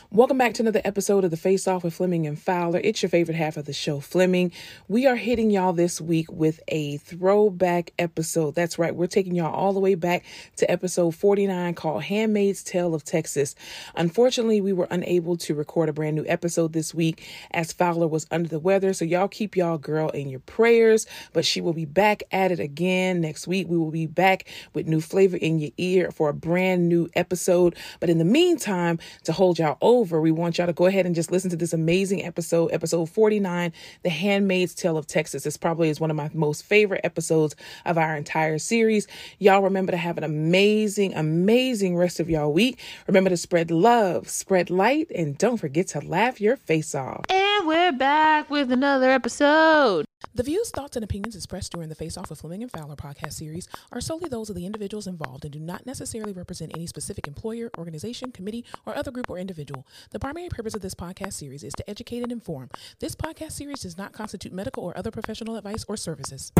Welcome back to another episode of the Face Off with Fleming and Fowler. It's your favorite half of the show, Fleming. We are hitting y'all this week with a throwback episode. That's right. We're taking y'all all the way back to episode 49 called Handmaid's Tale of Texas. Unfortunately, we were unable to record a brand new episode this week as Fowler was under the weather. So y'all keep y'all girl in your prayers, but she will be back at it again next week. We will be back with new flavor in your ear for a brand new episode. But in the meantime, to hold y'all over, we want y'all to go ahead and just listen to this amazing episode 49, The Handmaid's Tale of Texas. This probably is one of my most favorite episodes of our entire series. Y'all remember to have an amazing rest of y'all week. Remember to spread love, spread light, and don't forget to laugh your face off. And we're back with another episode. The views, thoughts, and opinions expressed during the Face Off with Fleming and Fowler podcast series are solely those of the individuals involved and do not necessarily represent any specific employer, organization, committee, or other group or individual. The primary purpose of this podcast series is to educate and inform. This podcast series does not constitute medical or other professional advice or services.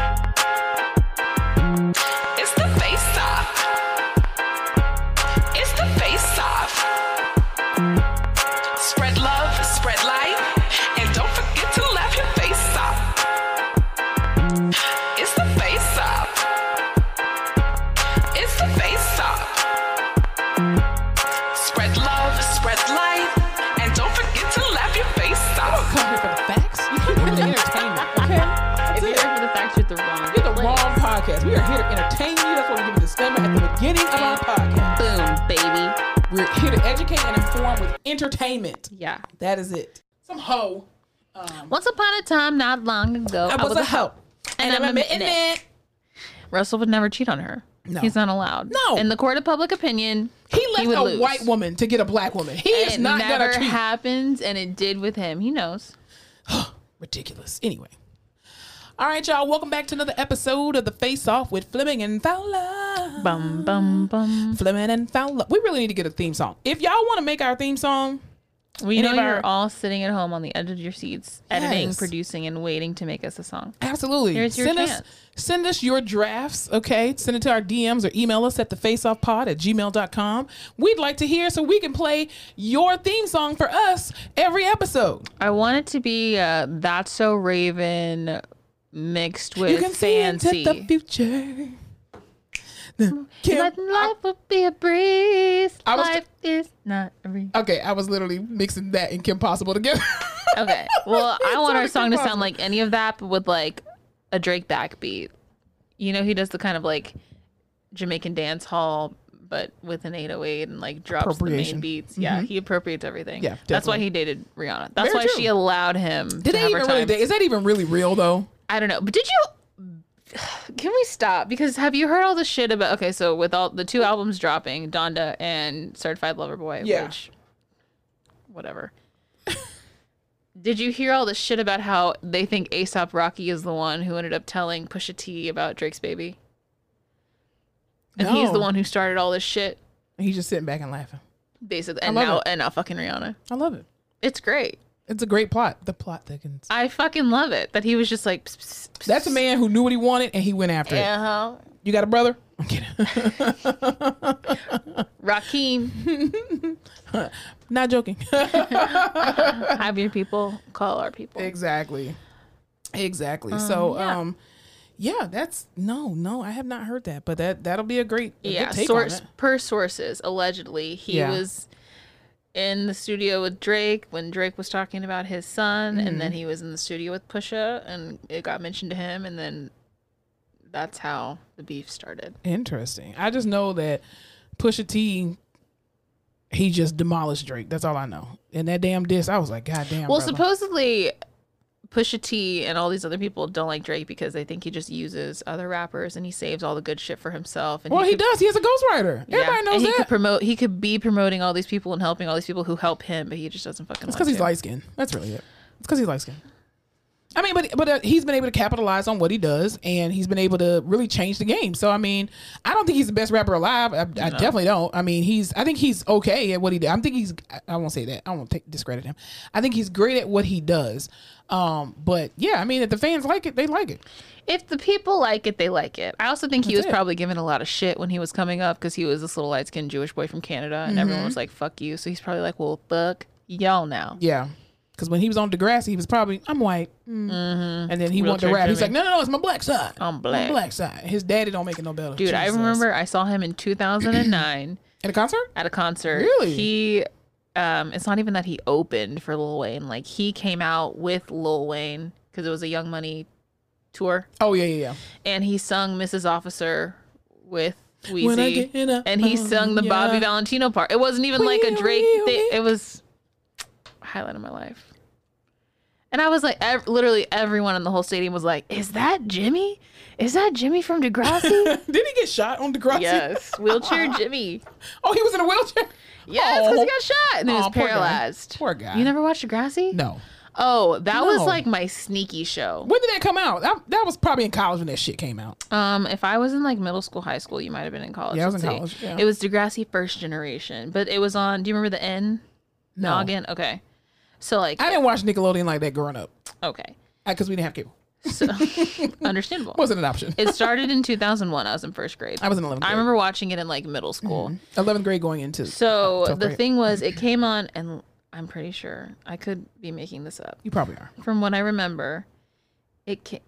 It's the Face Off. It's the Face Off. Spread love, spread light, and don't forget to laugh your face off. It's the Face Off. It's the Face Off. Spread love, spread light, and don't forget to laugh your face off. You don't come here for the facts. You come here for the entertainment, okay? If you're here for the facts, you're the wrong. You're the wrong podcast. We are here to entertain you. That's why we give you the disclaimer at the beginning of our podcast. Boom, baby. We're here to educate and inform with entertainment. Yeah. That is it. Some hoe. Once upon a time, not long ago, I was a hoe. And I'm admitting it. Russell would never cheat on her. No. He's not allowed. No. In the court of public opinion, He left would a lose. white woman to get a black woman. He is It not never gonna cheat. happens, and it did with him. He knows. Ridiculous. Anyway. All right, y'all. Welcome back to another episode of the Face Off with Fleming and Fowler. Bum, bum, bum. Fleming and Fowler. We really need to get a theme song. If y'all want to make our theme song, We Any know of you're our- all sitting at home on the edge of your seats, editing, Yes. producing, and waiting to make us a song. absolutely. Here's your chance. Send us your drafts, okay? Send it to our DMs or email us at thefaceoffpod@gmail.com. We'd like to hear so we can play your theme song for us every episode. I want it to be That's So Raven mixed with You can see fancy. into the future. Like life will be a breeze. I was- Life is not a breeze. Okay, I was literally mixing that and Kim Possible together. Okay. Well, I want our It's song to impossible. sound like any of that, but with like a Drake backbeat. You know, he does the kind of like Jamaican dance hall, but with an 808 and like drops the Appropriation. main beats. Yeah, he appropriates everything. Yeah, That's why definitely. he dated Rihanna. That's Very why true. she allowed him Did to they have her even really? time. Is that even really real though? I don't know. But did you... Can we stop? Because have you heard all the shit about... Okay, so with all the two albums dropping, Donda and Certified Lover Boy, Yeah. which... Whatever. Did you hear all the shit about how they think A$AP Rocky is the one who ended up telling Pusha T about Drake's baby? And he's the No. one who started all this shit, He's just sitting back and laughing. basically. I love it. And now fucking Rihanna. I love it. It's great. It's a great plot. The plot thickens. I fucking love it. That he was just like... Pss, pss, pss, That's a man who knew what he wanted and he went after it. Uh-huh. You got a brother? I'm kidding. Rakim. Not joking. Have your people call our people. Exactly. So, yeah, that's no, I have not heard that, but that'll be a good take on it. Per sources, allegedly, he was in the studio with Drake when Drake was talking about his son, and then he was in the studio with Pusha, and it got mentioned to him, and then that's how the beef started. Interesting. I just know that Pusha T, he just demolished Drake. That's all I know. And that damn diss, I was like, God damn. Well, brother. supposedly Pusha T and all these other people don't like Drake because they think he just uses other rappers and he saves all the good shit for himself. And Well, he does. He has a ghostwriter. Everybody knows and that. he could be promoting all these people and helping all these people who help him, but he just doesn't fucking It's like because he's to. light skinned. That's really it. It's because he's light skinned. I mean, but he's been able to capitalize on what he does, and he's been able to really change the game. So, I mean, I don't think he's the best rapper alive. I definitely don't. I mean, I think he's okay at what he does. I won't say that. I won't discredit him. I think he's great at what he does. But yeah, I mean, if the fans like it, they like it. If the people like it, they like it. I also think he was probably given a lot of shit when he was coming up because he was this little light-skinned Jewish boy from Canada, and everyone was like, fuck you. So he's probably like, well, fuck y'all now. Yeah. Because when he was on Degrassi, he was probably, I'm white. And then he wanted to rap. He's like, no, it's my black side. I'm black. My black side. His daddy don't make it no better. Dude, I remember I saw him in 2009. At a concert? At a concert. Really? He, it's not even that he opened for Lil Wayne. Like, he came out with Lil Wayne because it was a Young Money tour. Oh, yeah. And he sung Mrs. Officer with Weezy. And he sung the Bobby Valentino part. It wasn't even like a Drake thing. It was a highlight of my life. And I was like, literally everyone in the whole stadium was like, is that Jimmy? Is that Jimmy from Degrassi? Did he get shot on Degrassi? Yes. Wheelchair Jimmy. Oh, he was in a wheelchair? Yes, because he got shot and he was paralyzed. Poor guy. You never watched Degrassi? No. Oh, that was like my sneaky show. When did that come out? That was probably in college when that shit came out. If I was in like middle school, high school, you might have been in college. Yeah, I was in college. Yeah. It was Degrassi First Generation, but it was on, do you remember the N? No. Noggin? Okay. So like I didn't watch Nickelodeon like that growing up. Okay. Because we didn't have cable. So, understandable. Wasn't an option. It started in 2001. I was in first grade. I was in 11th grade. I remember watching it in like middle school. 11th grade going into. So the thing was, it came on, and I'm pretty sure I could be making this up. You probably are. From what I remember, that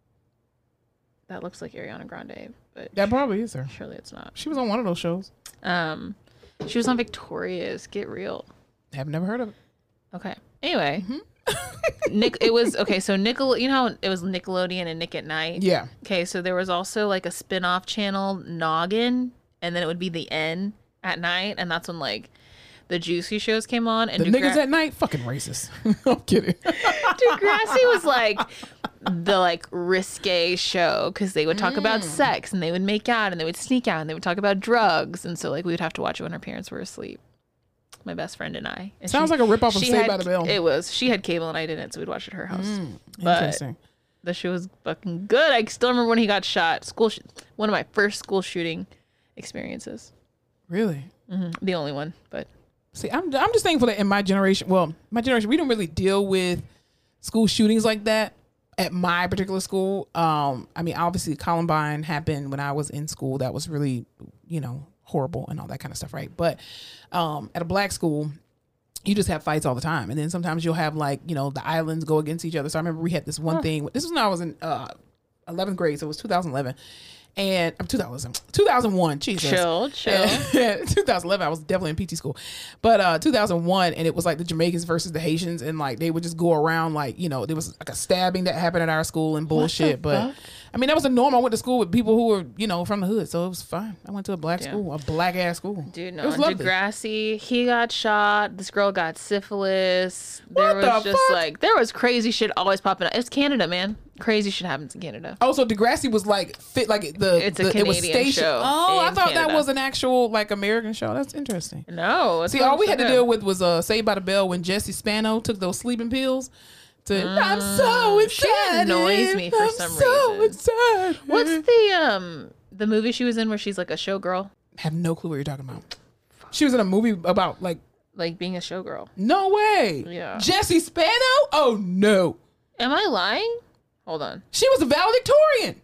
looks like Ariana Grande, but That probably is her. surely it's not. She was on one of those shows. She was on Victorious. Get Real. Have never heard of it. Okay. Anyway, it was okay. So you know how it was Nickelodeon and Nick at Night. Yeah. Okay, so there was also like a spin-off channel, Noggin, and then it would be the N at night, and that's when like the juicy shows came on. And The niggas at night, fucking racist. I'm kidding. Degrassi was like the like risque show because they would talk about sex and they would make out and they would sneak out and they would talk about drugs, and so like we would have to watch it when our parents were asleep. My best friend and I. And Sounds like a ripoff of Saved by the Bell. It was. She had cable and I didn't, so we'd watch it at her house. Interesting. The show was fucking good. I still remember when he got shot. One of my first school shooting experiences. Really? The only one, but. See, I'm just thankful that in my generation, we didn't really deal with school shootings like that at my particular school. I mean, obviously Columbine happened when I was in school. That was really, horrible and all that kind of stuff, right? But at a black school, you just have fights all the time, and then sometimes you'll have like the islands go against each other. So I remember we had this one thing. This was when I was in 11th grade, so it was 2011. And 2001, Jesus. Chill. 2011, I was definitely in PT school. But 2001, and it was like the Jamaicans versus the Haitians, and like they would just go around like, there was like a stabbing that happened at our school and bullshit. But I mean, that was a norm. I went to school with people who were, from the hood, so it was fine. I went to a black school, a black ass school. Dude, no, Degrassi, he got shot. This girl got syphilis. There was crazy shit always popping up. It's Canada, man. Crazy shit happens in Canada. Oh, so Degrassi was like it's a Canadian show. Oh, I thought that was an actual like American show. That's interesting. No, see, all we had to deal with was Saved by the Bell when Jesse Spano took those sleeping pills. I'm so excited. She annoys me for some reason. Excited. What's the movie she was in where she's like a showgirl? I have no clue what you're talking about. She was in a movie about like being a showgirl. No way. Yeah. Jesse Spano? Oh no. Am I lying? Hold on. She was a valedictorian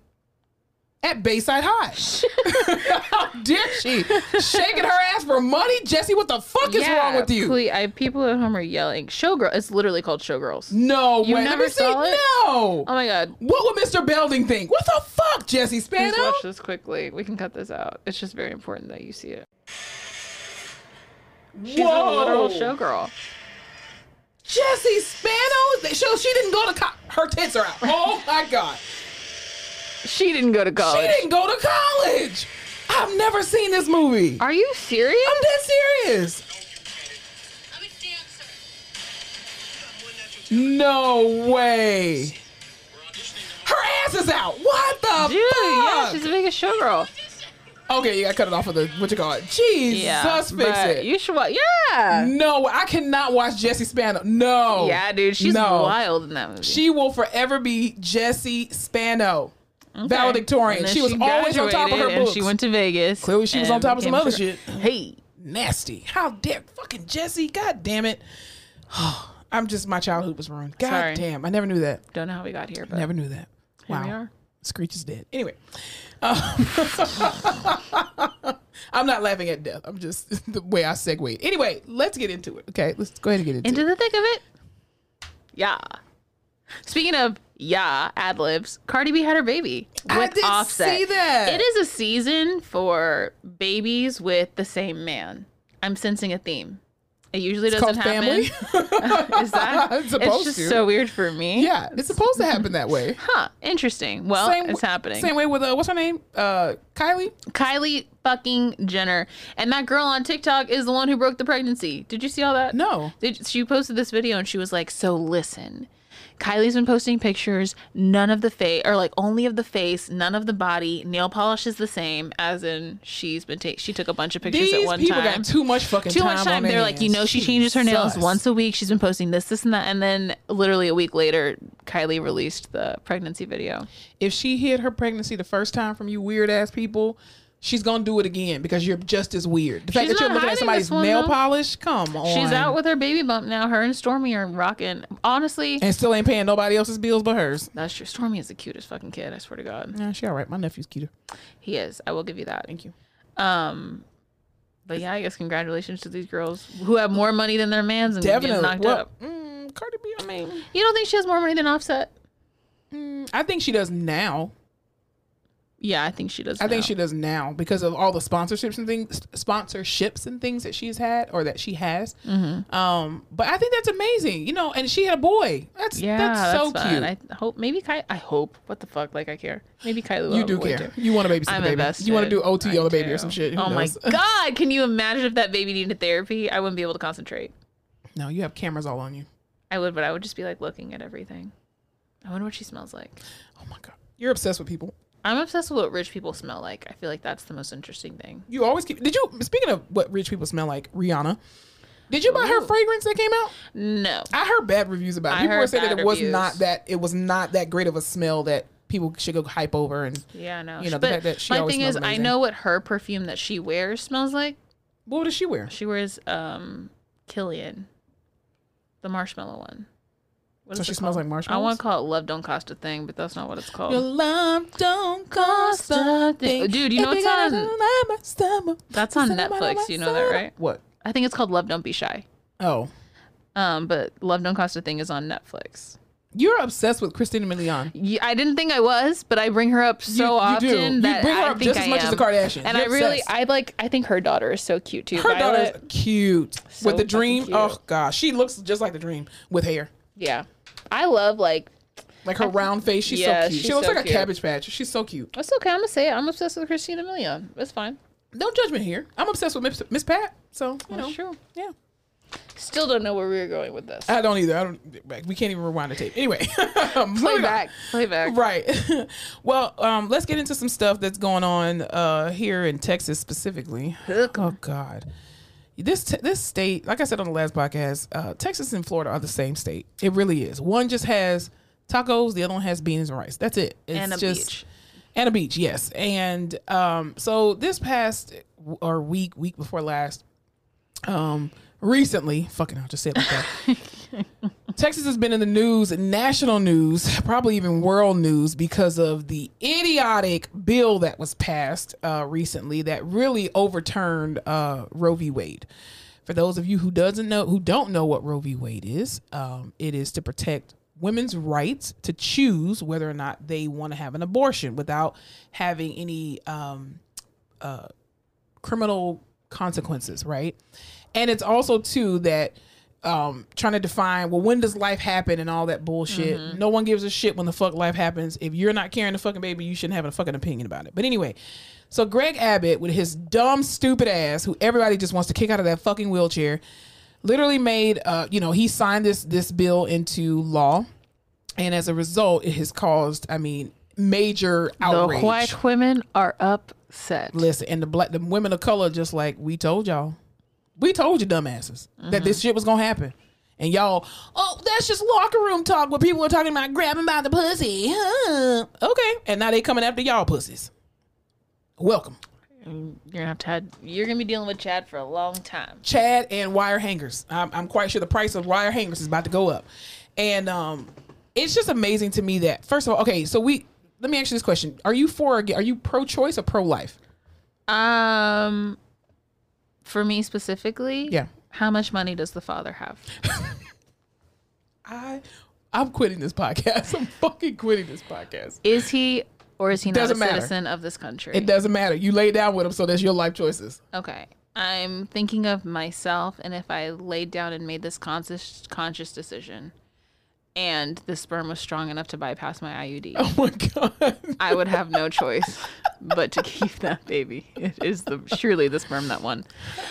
at Bayside High. How dare she? Shaking her ass for money? Jesse, what the fuck is wrong with you? Please, people at home are yelling. Showgirl. It's literally called Showgirls. No you way. Never saw it? No. Oh my God. What would Mr. Belding think? What the fuck, Jesse Spano? Please watch this quickly. We can cut this out. It's just very important that you see it. She's a literal showgirl. Jesse Spano? She didn't go to college. Her tits are out. Oh my God. She didn't go to college. She didn't go to college. I've never seen this movie. Are you serious? I'm dead serious. I'm a dancer. No way. Her ass is out. What the Dude, fuck? yeah, she's the biggest showgirl. Okay, you got to cut it off of the, what you call it? Jesus, fix it. You should watch. Yeah. No, I cannot watch Jessie Spano. No. Yeah, dude. She's wild in that movie. She will forever be Jessie Spano. Okay. Valedictorian. She was always on top of her books. She went to Vegas. Clearly she was on top of some other shit. Hey. Nasty. How dare fucking Jessie. God damn it. I'm just, my childhood was ruined. God damn. I never knew that. Don't know how we got here, but never knew that. Here we are. Screech is dead. Anyway. I'm not laughing at death. I'm just the way I segue. Anyway, let's get into it. Okay, let's go ahead and get into the thick of it. Yeah. Speaking of ad libs, Cardi B had her baby with I did Offset. See that. It is a season for babies with the same man. I'm sensing a theme. It usually doesn't happen. Family? Is that? It's just so weird for me. Yeah, it's supposed to happen that way. Huh. Interesting. Well, it's happening. Same way with what's her name? Kylie? Kylie fucking Jenner. And that girl on TikTok is the one who broke the pregnancy. Did you see all that? No. She posted this video and she was like, so listen. Kylie's been posting pictures, none of the face, or like only of the face, none of the body. Nail polish is the same, as in she's been she took a bunch of pictures at one time. These people got too much fucking time. They're like, she changes her nails once a week. She's been posting this and that, and then literally a week later, Kylie released the pregnancy video. If she hid her pregnancy the first time from you weird ass people, she's gonna do it again because you're just as weird. The fact that you're looking at somebody's nail polish, come on. She's out with her baby bump now. Her and Stormy are rocking. Honestly, and still ain't paying nobody else's bills but hers. That's true. Stormy is the cutest fucking kid. I swear to God. Yeah, she all right. My nephew's cuter. He is. I will give you that. Thank you. But yeah, I guess congratulations to these girls who have more money than their mans and getting knocked up. Cardi B, I mean, you don't think she has more money than Offset? I think she does now. Yeah, I think she does. I think she does now because of all the sponsorships and things that she's had or that she has. Mm-hmm. But I think that's amazing, and she had a boy. That's so cute. I hope I hope. What the fuck? Like I care. Maybe Kylie will. You do care. Too. You want to babysit the baby. Invested. You want to do OT on the baby or some shit. Oh my God! Can you imagine if that baby needed therapy? I wouldn't be able to concentrate. No, you have cameras all on you. I would, but I would just be like looking at everything. I wonder what she smells like. Oh my God! You're obsessed with people. I'm obsessed with what rich people smell like. I feel like that's the most interesting thing. You always speaking of what rich people smell like, Rihanna, did you buy her fragrance that came out? No. I heard bad reviews about it. People were saying that it was not that great of a smell that people should go hype over. And yeah, no. The fact that she always smells amazing. I know what her perfume that she wears smells like. What does she wear? She wears Killian, the marshmallow one. So she smells like marshmallows? I want to call it Love Don't Cost a Thing, but that's not what it's called. Your love don't cost a thing. Dude, you know it's on... That's on Netflix. You know that, right? What? I think it's called Love Don't Be Shy. Oh. But Love Don't Cost a Thing is on Netflix. You're obsessed with Christina Milian. Yeah, I didn't think I was, but I bring her up so often that you bring her up just as much as the Kardashians. And I think her daughter is so cute too. Her daughter is cute. So with the Dream. Cute. Oh gosh, she looks just like the Dream with hair. Yeah. I love like her round face. She's so cute. She looks like a Cabbage Patch. She's so cute. It's okay. I'm gonna say it. I'm obsessed with Christina Milian. It's fine. No judgment here. I'm obsessed with Miss Pat. So that's true. Yeah. Still don't know where we were going with this. I don't either. We can't even rewind the tape. Anyway, play back. Right. Well, let's get into some stuff that's going on here in Texas specifically. Oh God. This state, like I said on the last podcast, Texas and Florida are the same state. It really is. One just has tacos, the other one has beans and rice. That's it. It's beach. And a beach, yes. And so this past week before last, recently, I'll just say it like that. Texas has been in the news, national news, probably even world news, because of the idiotic bill that was passed recently that really overturned Roe v. Wade. For those of you who don't know what Roe v. Wade is, it is to protect women's rights to choose whether or not they want to have an abortion without having any criminal consequences, right? And it's also too that trying to define, well, when does life happen and all that bullshit. Mm-hmm. No one gives a shit when the fuck life happens. If you're not carrying the fucking baby, you shouldn't have a fucking opinion about it. But anyway, so Greg Abbott with his dumb, stupid ass, who everybody just wants to kick out of that fucking wheelchair, literally made, he signed this bill into law. And as a result, it has caused, major outrage. The white women are upset. Listen, and the women of color just like, we told y'all. We told you dumbasses that this shit was gonna happen. And y'all, oh, that's just locker room talk where people are talking about grabbing by the pussy. Huh. Okay. And now they coming after y'all pussies. Welcome. You're gonna be dealing with Chad for a long time. Chad and wire hangers. I'm quite sure the price of wire hangers is about to go up. And it's just amazing to me that, first of all, okay, so let me ask you this question. Are you pro-choice or pro-life? For me specifically, yeah. How much money does the father have? I'm quitting this podcast. I'm fucking quitting this podcast. Is he or is he not a citizen of this country? It doesn't matter. You lay down with him, so that's your life choices. Okay. I'm thinking of myself, and if I laid down and made this conscious decision, and the sperm was strong enough to bypass my IUD. Oh my God. I would have no choice but to keep that baby. It is surely the sperm that won.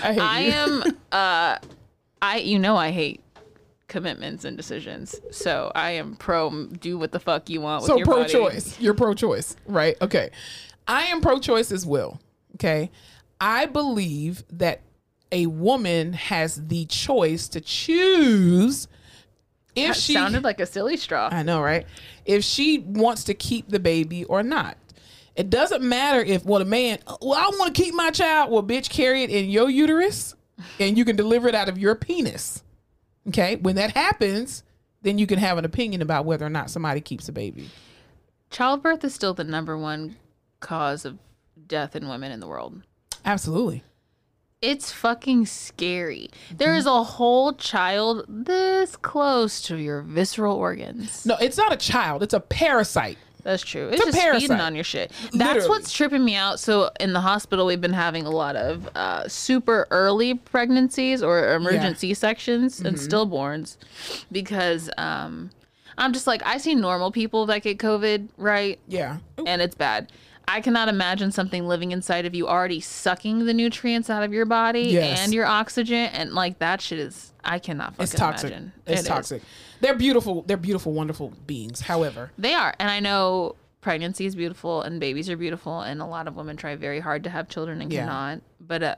I hate commitments and decisions. So I am pro do what the fuck you want with your body. So pro-choice. You're pro-choice, right? Okay. I am pro-choice as well. Okay. I believe that a woman has the choice to choose if she sounded like a silly straw. I know, right? If she wants to keep the baby or not. It doesn't matter if, I want to keep my child. Well, bitch, carry it in your uterus and you can deliver it out of your penis. Okay? When that happens, then you can have an opinion about whether or not somebody keeps a baby. Childbirth is still the number one cause of death in women in the world. Absolutely. It's fucking scary. There is a whole child this close to your visceral organs. No, it's not a child. It's a parasite. That's true. It's just parasite. Feeding on your shit. That's literally what's tripping me out. So in the hospital, we've been having a lot of super early pregnancies or emergent C-sections and stillborns because I'm just like, I see normal people that get COVID, right? Yeah. And it's bad. I cannot imagine something living inside of you already sucking the nutrients out of your body and your oxygen. And like that shit is, I cannot fucking imagine. It's toxic. They're beautiful. They're beautiful, wonderful beings. However, they are. And I know pregnancy is beautiful and babies are beautiful. And a lot of women try very hard to have children and cannot. But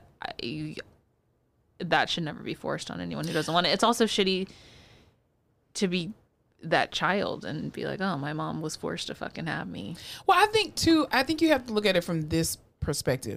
that should never be forced on anyone who doesn't want it. It's also shitty to be that child and be like, oh, my mom was forced to fucking have me. Well, I think you have to look at it from this perspective.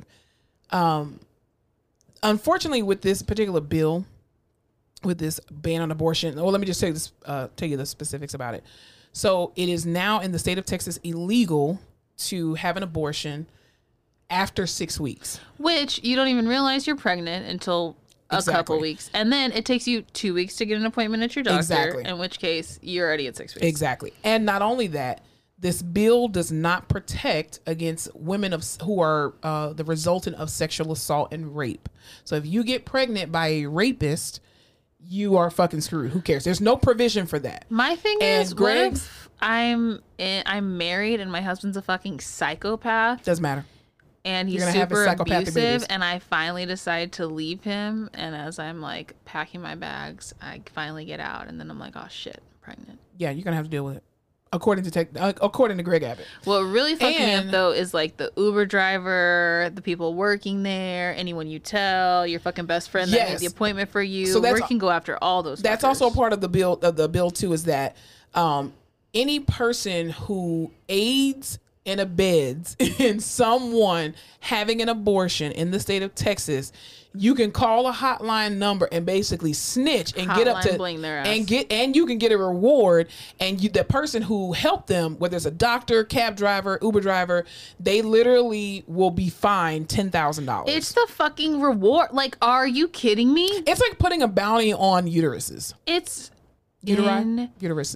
Unfortunately, with this particular bill, with this ban on abortion, well, let me just tell you the specifics about it. So it is now in the state of Texas illegal to have an abortion after 6 weeks. Which you don't even realize you're pregnant until a couple weeks. And then it takes you 2 weeks to get an appointment at your doctor, in which case you're already at 6 weeks. Exactly. And not only that, this bill does not protect against women who are the resultant of sexual assault and rape. So if you get pregnant by a rapist, you are fucking screwed. Who cares? There's no provision for that. My thing is, what if I'm married and my husband's a fucking psychopath? Doesn't matter. And he's super abusive, and I finally decide to leave him. And as I'm like packing my bags, I finally get out, and then I'm like, "Oh shit, I'm pregnant." Yeah, you're gonna have to deal with it, according to Greg Abbott. What really fucked me up though is like the Uber driver, the people working there, anyone you tell, your fucking best friend that made the appointment for you. So we can go after all those. That's fuckers. Also a part of the bill. The bill too is that any person who aids and abets in someone having an abortion in the state of Texas, you can call a hotline number and basically snitch and get up to their ass. and you can get a reward. And the person who helped them, whether it's a doctor, cab driver, Uber driver, they literally will be fined $10,000. It's the fucking reward. Like, are you kidding me? It's like putting a bounty on uteruses. It's Uteruses.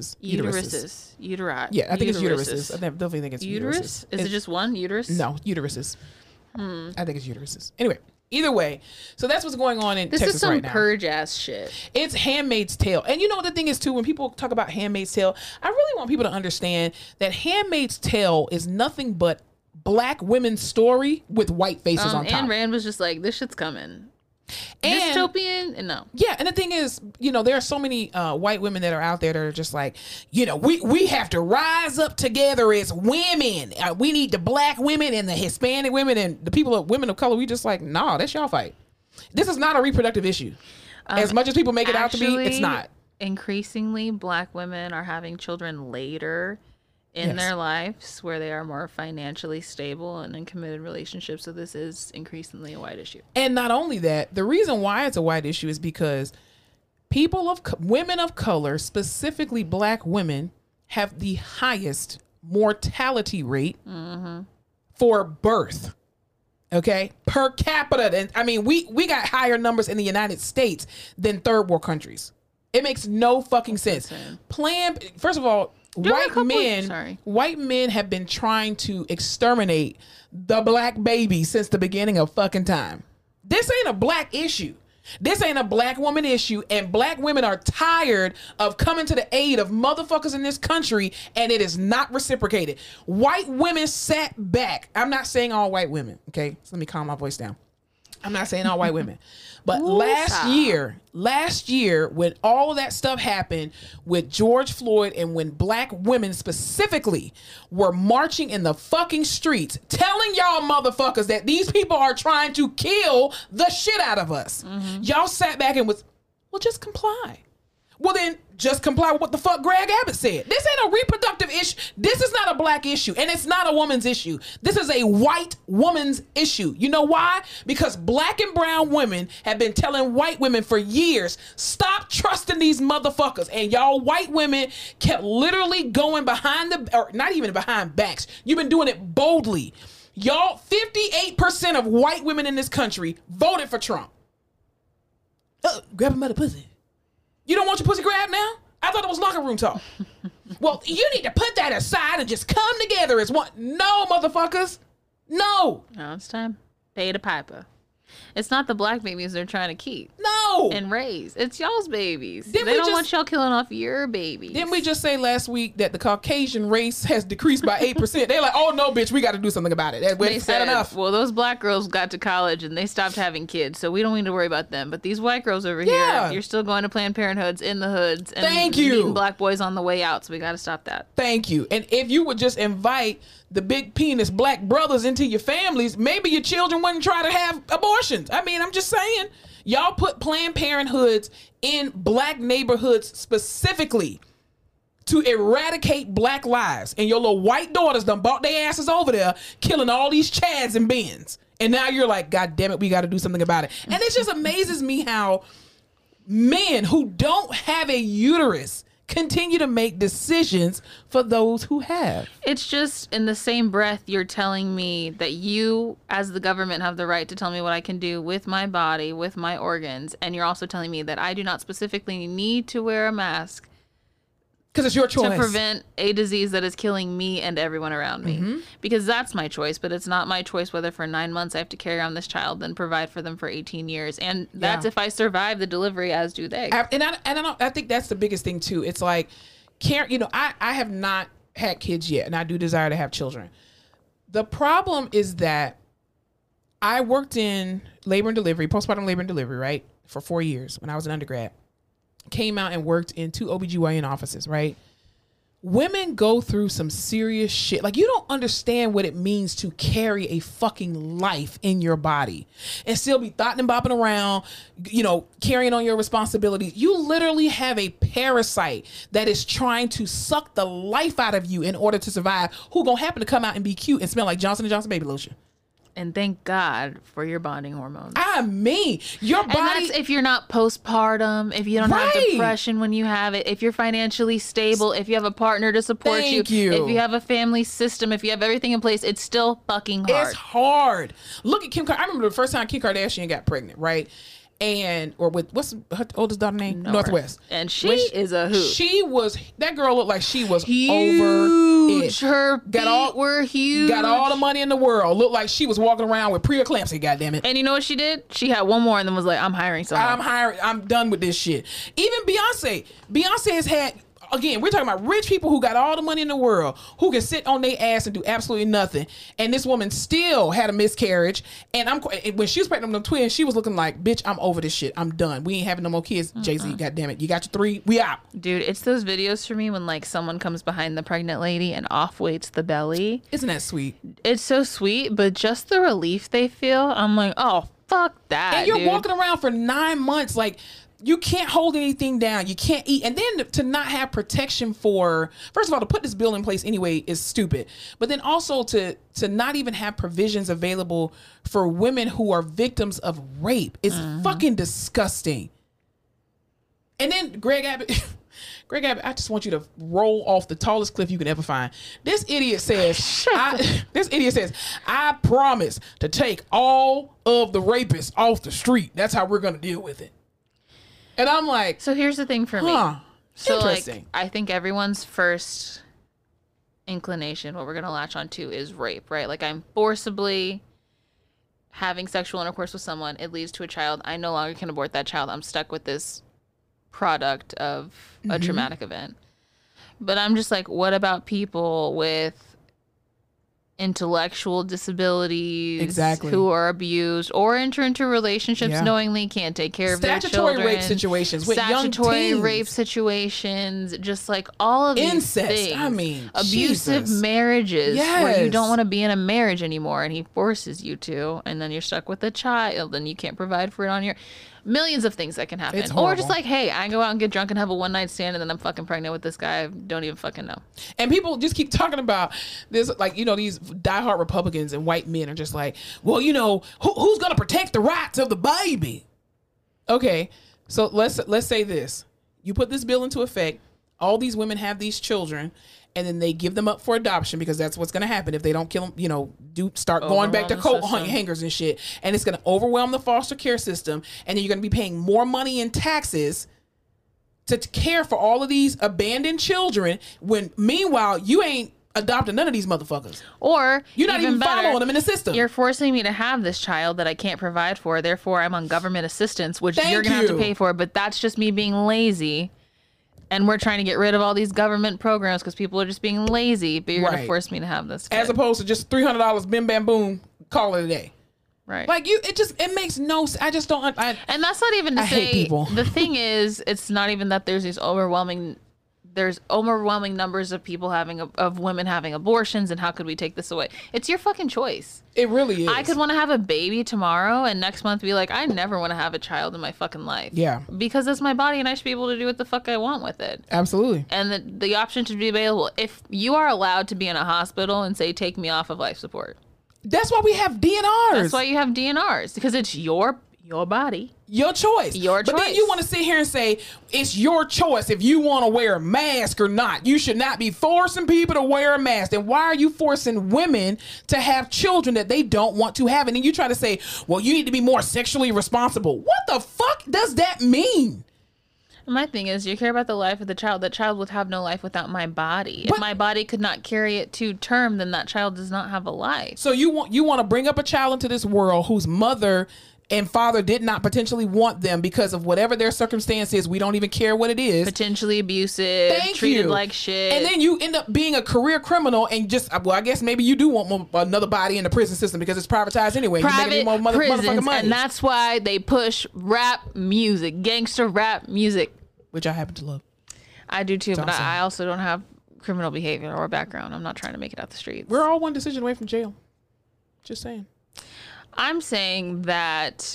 Uteri. Yeah, I think it's uteruses. I definitely think it's uterus. Is it just one uterus? No, uteruses. I think it's uteruses. Anyway, either way, so that's what's going on in Texas right now. This is some purge ass shit. It's Handmaid's Tale. And you know what the thing is too, when people talk about Handmaid's Tale, I really want people to understand that Handmaid's Tale is nothing but black women's story with white faces on top. And Rand was just like, this shit's coming. And dystopian, no. Yeah, and the thing is, there are so many white women that are out there that are just like, we have to rise up together as women. We need the black women and the Hispanic women and the women of color. We just like, nah, that's y'all fight. This is not a reproductive issue. As much as people make it out to be, it's not. Increasingly, black women are having children later in their lives where they are more financially stable and in committed relationships. So this is increasingly a white issue. And not only that, the reason why it's a white issue is because women of color, specifically black women, have the highest mortality rate for birth. Okay, per capita. And I mean, we got higher numbers in the United States than third world countries. It makes no fucking sense. First of all, white men have been trying to exterminate the black baby since the beginning of fucking time. This ain't a black issue. This ain't a black woman issue, and black women are tired of coming to the aid of motherfuckers in this country, and it is not reciprocated. White women sat back. I'm not saying all white women, okay? So let me calm my voice down. I'm not saying all white women. But last year, when all of that stuff happened with George Floyd and when black women specifically were marching in the fucking streets, telling y'all motherfuckers that these people are trying to kill the shit out of us. Y'all sat back and was, well, just comply. Well, then just comply with what the fuck Greg Abbott said. This ain't a reproductive issue. This is not a black issue, and it's not a woman's issue. This is a white woman's issue. You know why? Because black and brown women have been telling white women for years, stop trusting these motherfuckers. And y'all white women kept literally going or not even behind backs. You've been doing it boldly. Y'all, 58% of white women in this country voted for Trump. Grab him by the pussy. You don't want your pussy grabbed now? I thought it was locker room talk. Well, you need to put that aside and just come together as one. No, motherfuckers. No. No, it's time. Pay the piper. It's not the black babies they're trying to keep. No. And raise. It's y'all's babies. They don't want y'all killing off your babies. Didn't we just say last week that the Caucasian race has decreased by 8%? They're like, oh no, bitch, we got to do something about it. They said enough. Well, those black girls got to college and they stopped having kids, so we don't need to worry about them. But these white girls over here, you're still going to Planned Parenthoods in the hoods and meeting black boys on the way out, so we got to stop that. Thank you. And if you would just invite the big penis black brothers into your families, maybe your children wouldn't try to have abortions. I mean, I'm just saying, y'all put Planned Parenthoods in black neighborhoods specifically to eradicate black lives, and your little white daughters done bought their asses over there killing all these Chads and Bens, and now you're like, God damn it, we got to do something about it. And it just amazes me how men who don't have a uterus continue to make decisions for those who have. It's just in the same breath you're telling me that you as the government have the right to tell me what I can do with my body, with my organs, and you're also telling me that I do not specifically need to wear a mask because it's your choice to prevent a disease that is killing me and everyone around me. Because that's my choice, but it's not my choice whether for 9 months I have to carry on this child, then provide for them for 18 years. And that's if I survive the delivery, as do they. I think that's the biggest thing too. It's like, I have not had kids yet, and I do desire to have children. The problem is that I worked in labor and delivery, postpartum labor and delivery, right? For 4 years when I was an undergrad. Came out and worked in 2 OBGYN offices, right? Women go through some serious shit. Like, you don't understand what it means to carry a fucking life in your body and still be thought and bopping around, carrying on your responsibilities. You literally have a parasite that is trying to suck the life out of you in order to survive, who gonna happen to come out and be cute and smell like Johnson & Johnson baby lotion. And thank God for your bonding hormones. I mean, your body. And that's if you're not postpartum, if you don't have depression when you have it, if you're financially stable, if you have a partner to support you, if you have a family system, if you have everything in place, it's still fucking hard. It's hard. Look at Kim. I remember the first time Kim Kardashian got pregnant, right? What's her oldest daughter name? Northwest. And she is a hoot. That girl looked like she was huge. Over it. Her feet were huge. Got all the money in the world. Looked like she was walking around with preeclampsia, goddammit. And you know what she did? She had one more and then was like, I'm hiring someone. I'm done with this shit. Even Beyonce has had again, we're talking about rich people who got all the money in the world, who can sit on their ass and do absolutely nothing. And this woman still had a miscarriage. And when she was pregnant with them twins, she was looking like, bitch, I'm over this shit. I'm done. We ain't having no more kids. Jay-Z, goddamn it. You got your 3. We out. Dude, it's those videos for me when like someone comes behind the pregnant lady and off-weights the belly. Isn't that sweet? It's so sweet, but just the relief they feel, I'm like, oh, fuck that. And you're dude. walking around for 9 months like you can't hold anything down. You can't eat. And then to not have protection for, first of all, to put this bill in place anyway is stupid. But then also to not even have provisions available for women who are victims of rape is fucking disgusting. And then Greg Abbott, I just want you to roll off the tallest cliff you can ever find. This idiot says, I promise to take all of the rapists off the street. That's how we're going to deal with it. And I'm like, so here's the thing for me. So interesting. Like, I think everyone's first inclination, what we're going to latch on to is rape, right? Like I'm forcibly having sexual intercourse with someone. It leads to a child. I no longer can abort that child. I'm stuck with this product of a traumatic event. But I'm just like, what about people with intellectual disabilities, exactly, who are abused or enter into relationships knowingly, can't take care of their children, statutory rape situations with statutory young teens, rape situations, just like all of incest, these things. I mean, abusive Jesus. marriages where you don't want to be in a marriage anymore and he forces you to, and then you're stuck with a child and you can't provide for it on your millions of things that can happen. Or just like, hey, I go out and get drunk and have a one night stand and then I'm fucking pregnant with this guy I don't even fucking know. And people just keep talking about this, like, you know, these diehard Republicans and white men are just like, well, you know, who's going to protect the rights of the baby? Okay, so let's say this. You put this bill into effect, all these women have these children, and then they give them up for adoption because that's what's going to happen if they don't kill them, you know, start going back to coat hangers and shit. And it's going to overwhelm the foster care system. And then you're going to be paying more money in taxes to care for all of these abandoned children when meanwhile you ain't adopting none of these motherfuckers. Or you're not even following them in the system. You're forcing me to have this child that I can't provide for. Therefore, I'm on government assistance, which you're going to have to pay for. But that's just me being lazy. And we're trying to get rid of all these government programs because people are just being lazy, but you're going to force me to have this kid. As opposed to just $300, bim, bam, boom, call it a day. Right. Like it makes no sense. I just don't. And that's not even to say, hate people. The thing is, it's not even that there's overwhelming numbers of people of women having abortions and how could we take this away? It's your fucking choice. It really is. I could want to have a baby tomorrow and next month be like, I never want to have a child in my fucking life. Yeah. Because it's my body and I should be able to do what the fuck I want with it. Absolutely. And the option should be available. If you are allowed to be in a hospital and say, take me off of life support. That's why we have DNRs. That's why you have DNRs, because it's your body. Your choice. Your choice. But then you want to sit here and say, it's your choice if you want to wear a mask or not. You should not be forcing people to wear a mask. Then why are you forcing women to have children that they don't want to have? And then you try to say, well, you need to be more sexually responsible. What the fuck does that mean? My thing is, you care about the life of the child. That child would have no life without my body. If my body could not carry it to term, then that child does not have a life. So you want to bring up a child into this world whose mother and father did not potentially want them because of whatever their circumstance is. We don't even care what it is. Potentially abusive, treated like shit. And then you end up being a career criminal and just, well, I guess maybe you do want another body in the prison system because it's privatized anyway. Private prisons, motherfucking money. and that's why they push rap music, gangster rap music. Which I happen to love. I do too, but I also don't have criminal behavior or background. I'm not trying to make it out the streets. We're all one decision away from jail. Just saying. I'm saying that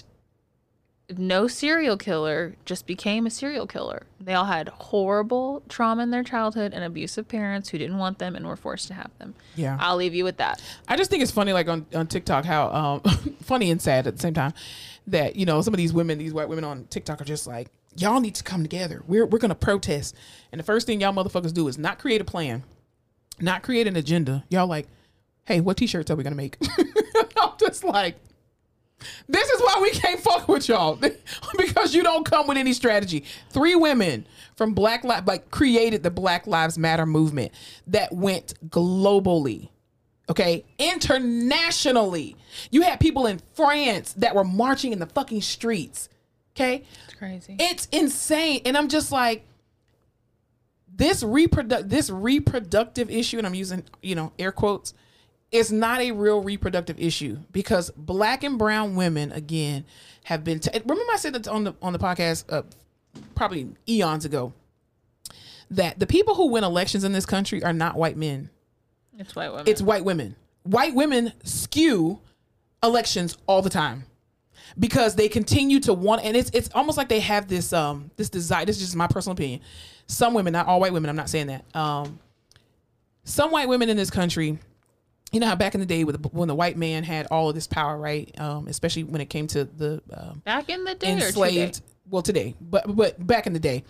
no serial killer just became a serial killer. They all had horrible trauma in their childhood and abusive parents who didn't want them and were forced to have them. Yeah. I'll leave you with that. I just think it's funny, like on TikTok, how funny and sad at the same time that, you know, some of these white women on TikTok are just like, y'all need to come together. We're going to protest. And the first thing y'all motherfuckers do is not create a plan, not create an agenda. Y'all like, hey, what t-shirts are we going to make? I'm just like, this is why we can't fuck with y'all because you don't come with any strategy. 3 women from created the Black Lives Matter movement that went globally. Okay, internationally. You had people in France that were marching in the fucking streets. Okay, it's crazy. It's insane, and I'm just like, this reproductive issue, and I'm using, air quotes, is not a real reproductive issue, because Black and brown women, again, have been remember I said that on the podcast probably eons ago, that the people who win elections in this country are not white men. It's white women. It's white women. White women skew elections all the time, because they continue to want, and it's almost like they have this this desire. This is just my personal opinion. Some women, not all white women, I'm not saying that. Some white women in this country, you know how back in the day when the white man had all of this power, right? Especially when it came to the back in the day enslaved. or today? Well, today, but back in the day,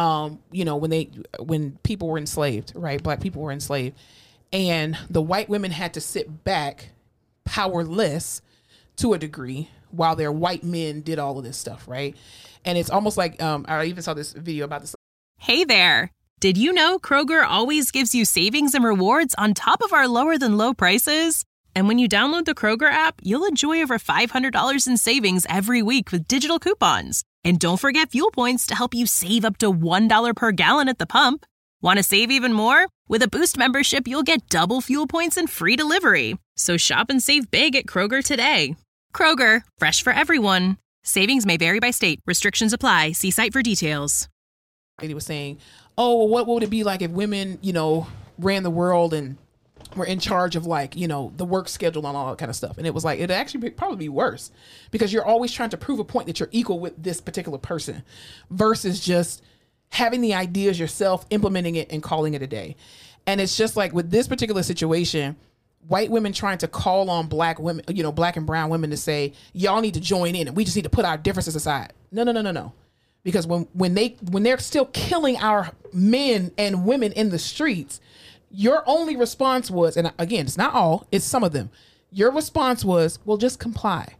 when people were enslaved, right? Black people were enslaved, and the white women had to sit back, powerless to a degree, while their white men did all of this stuff, right? And it's almost like I even saw this video about this. Hey there. Did you know Kroger always gives you savings and rewards on top of our lower than low prices? And when you download the Kroger app, you'll enjoy over $500 in savings every week with digital coupons. And don't forget fuel points to help you save up to $1 per gallon at the pump. Want to save even more? With a Boost membership, you'll get double fuel points and free delivery. So shop and save big at Kroger today. Kroger, fresh for everyone. Savings may vary by state. Restrictions apply. See site for details. He was saying, oh, well, what would it be like if women, ran the world and were in charge of, like, the work schedule and all that kind of stuff? And it was like, it'd actually probably be worse, because you're always trying to prove a point that you're equal with this particular person, versus just having the ideas yourself, implementing it, and calling it a day. And it's just like with this particular situation, white women trying to call on Black women, Black and brown women, to say, y'all need to join in and we just need to put our differences aside. No. Because when they're still killing our men and women in the streets, your only response was, and again, it's not all, it's some of them. Your response was, well, just comply.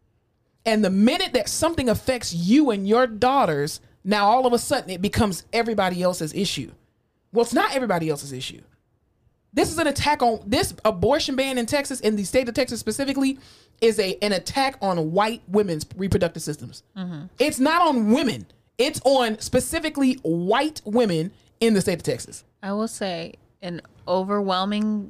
And the minute that something affects you and your daughters, now all of a sudden it becomes everybody else's issue. Well, it's not everybody else's issue. This is an attack on this abortion ban in Texas, in the state of Texas specifically, is an attack on white women's reproductive systems. Mm-hmm. It's not on women. It's on specifically white women in the state of Texas. I will say an overwhelming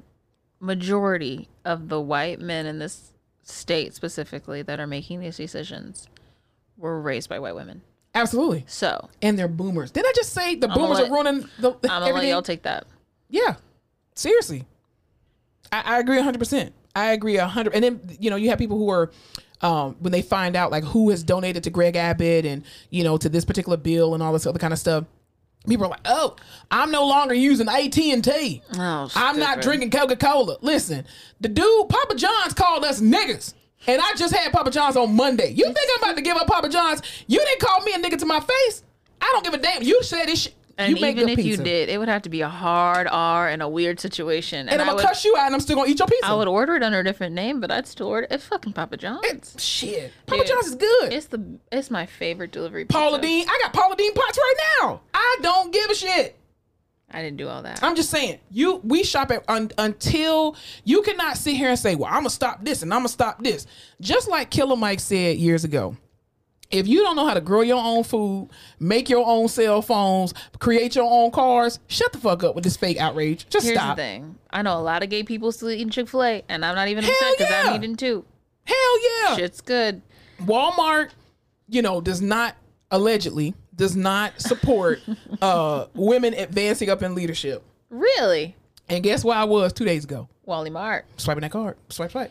majority of the white men in this state specifically that are making these decisions were raised by white women. Absolutely. So. And they're boomers. Didn't I just say the boomers are ruining I'm going to let y'all take that. Yeah. Seriously. I agree 100%. I agree 100%. And then, you have people who are, when they find out, like, who has donated to Greg Abbott and, to this particular bill and all this other kind of stuff, people are like, oh, I'm no longer using AT&T. Oh, I'm not drinking Coca-Cola. Listen, the dude, Papa John's, called us niggas. And I just had Papa John's on Monday. You think I'm about to give up Papa John's? You didn't call me a nigga to my face. I don't give a damn. You said this shit. And even if you did, it would have to be a hard R in a weird situation. And I'm going to cuss you out and I'm still going to eat your pizza. I would order it under a different name, but I'd still order it. It's fucking Papa John's. Shit. Papa John's is good. It's my favorite delivery pizza. Paula Deen. I got Paula Deen pots right now. I don't give a shit. I didn't do all that. I'm just saying, we shop at until you cannot sit here and say, well, I'm going to stop this and I'm going to stop this. Just like Killer Mike said years ago. If you don't know how to grow your own food, make your own cell phones, create your own cars, shut the fuck up with this fake outrage. Just Here's stop. The thing. I know a lot of gay people still eating Chick-fil-A, and I'm not even upset because I'm eating too. Hell yeah. Shit's good. Walmart, allegedly does not support women advancing up in leadership. Really? And guess where I was 2 days ago? Wally Mart. Swiping that card. Swipe.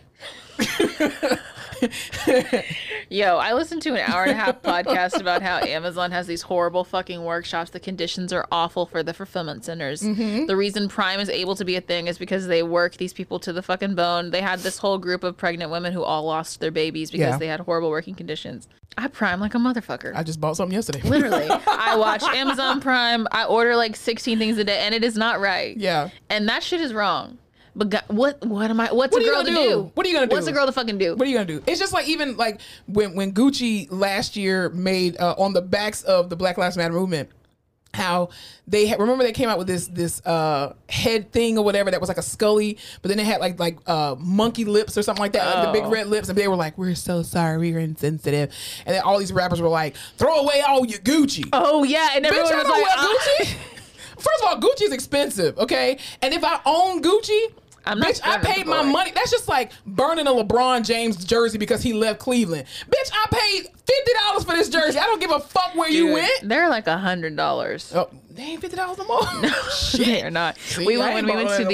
Yo, I listened to an 1.5-hour podcast about how Amazon has these horrible fucking workshops. The conditions are awful for the fulfillment centers. Mm-hmm. The reason Prime is able to be a thing is because they work these people to the fucking bone. They had this whole group of pregnant women who all lost their babies because they had horrible working conditions. I Prime like a motherfucker. I just bought something yesterday. Literally. I watch Amazon Prime. I order like 16 things a day, and it is not right. Yeah. And that shit is wrong. But God, what's a girl to do? What are you gonna do? What's a girl to fucking do? What are you gonna do? It's just like, even like when Gucci last year made on the backs of the Black Lives Matter movement, how they remember they came out with this head thing or whatever that was like a Scully, but then they had like monkey lips or something like that, like the big red lips, and they were like, we're so sorry, we're insensitive, and then all these rappers were like, throw away all your Gucci. Oh yeah, and everyone was like, Gucci. First of all, Gucci is expensive, okay? And if I own Gucci, bitch, I paid my money. That's just like burning a LeBron James jersey because he left Cleveland. Bitch, I paid $50 for this jersey. I don't give a fuck where you went. They're like $100. Oh, they ain't $50 no more. No, they're not. See, we went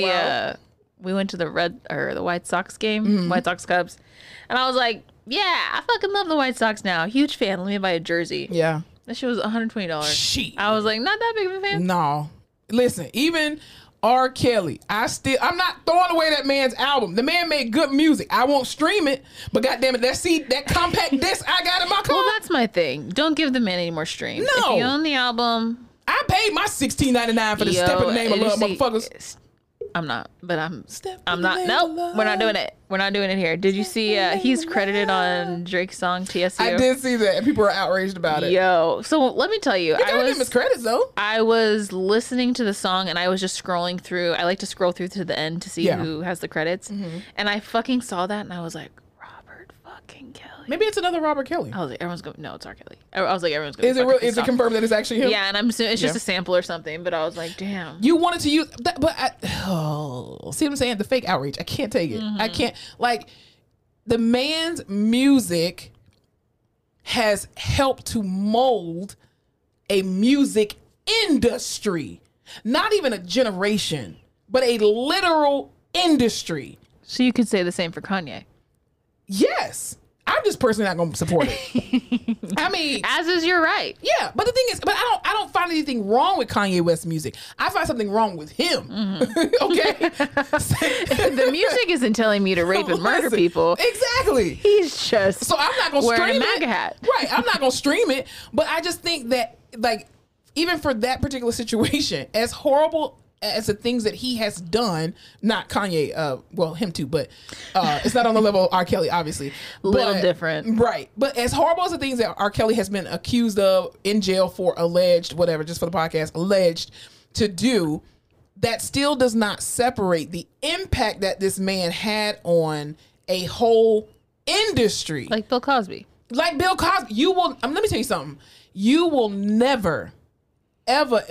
to the Red or the White Sox game, White Sox Cubs, and I was like, yeah, I fucking love the White Sox now. Huge fan. Let me buy a jersey. Yeah. That shit was $120. Shit. I was like, not that big of a fan. No. Listen, even R. Kelly, I'm not throwing away that man's album. The man made good music. I won't stream it, but goddamn it, that compact disc I got in my car. Well, that's my thing. Don't give the man any more streams. No. If you own the album, I paid my $16.99 for the Step in the Name of Love, motherfuckers. I'm not, but I'm not. Nope, we're not doing it. We're not doing it here. Did you see he's credited on Drake's song TSU? I did see that, and people are outraged about it. Yo, so let me tell you, I got him his credits though. I was listening to the song and I was just scrolling through. I like to scroll through to the end to see who has the credits, and I fucking saw that and I was like, Robert fucking Kelly. Maybe it's another Robert Kelly. I was like, everyone's going. No, it's R. Kelly. I was like, everyone's going. Is it confirmed that it's actually him? Yeah, and I'm assuming it's just a sample or something. But I was like, damn. You wanted to use that, but see what I'm saying? The fake outrage. I can't take it. I can't. Like, the man's music has helped to mold a music industry, not even a generation, but a literal industry. So you could say the same for Kanye. Yes. I'm just personally not going to support it. I mean, as is your right. Yeah, but the thing is, I don't find anything wrong with Kanye West's music. I find something wrong with him. Okay, the music isn't telling me to rape and murder people. Exactly. He's just so I'm not going to wearing stream a MAGA it. hat. Right, I'm not going to stream it. But I just think that, like, even for that particular situation, as horrible as the things that he has done, not Kanye, well, him too, but it's not on the level of R. Kelly, obviously. Little different. Right. But as horrible as the things that R. Kelly has been accused of in jail for, alleged, whatever, just for the podcast, alleged to do, that still does not separate the impact that this man had on a whole industry. Like Bill Cosby. Like Bill Cosby. You will, let me tell you something. You will never, ever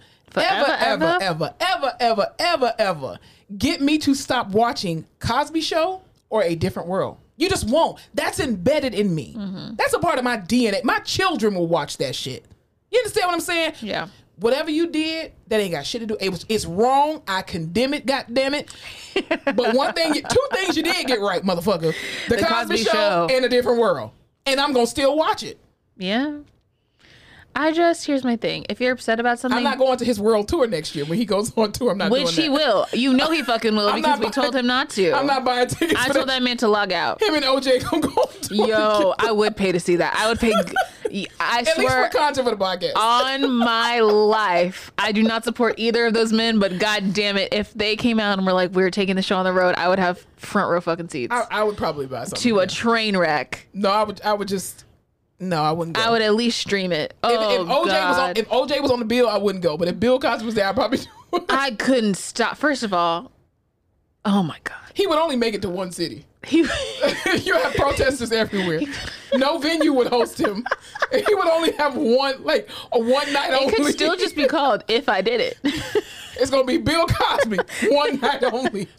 get me to stop watching Cosby Show or A Different World. You just won't. That's embedded in me. That's a part of my DNA. My children will watch that shit. You understand what I'm saying? Yeah. Whatever you did, that ain't got shit to do. It's wrong. I condemn it. God damn it. But two things you did get right, motherfucker: the Cosby Show and A Different World. And I'm gonna still watch it. Yeah. Here's my thing. If you're upset about something, I'm not going to his world tour next year. When he goes on tour, I'm not doing that. Which he will. You know he fucking will because we told him not to. I'm not buying tickets. I told that man to log out. Him and OJ gonna go on tour. Yo, I would pay to see that. I would pay. I At swear, least for content for the podcast. on my life, I do not support either of those men. But god damn it, if they came out and were like, "We're taking the show on the road," I would have front row fucking seats. I would probably buy something to a train wreck. No, I would just. No, I wouldn't go. I would at least stream it. If OJ was on the bill, I wouldn't go. But if Bill Cosby was there, I'd probably do it. I couldn't stop. First of all, oh my god, he would only make it to one city. You have protesters everywhere. No venue would host him. He would only have a one night only. It could still just be called If I Did It. It's gonna be Bill Cosby, one night only.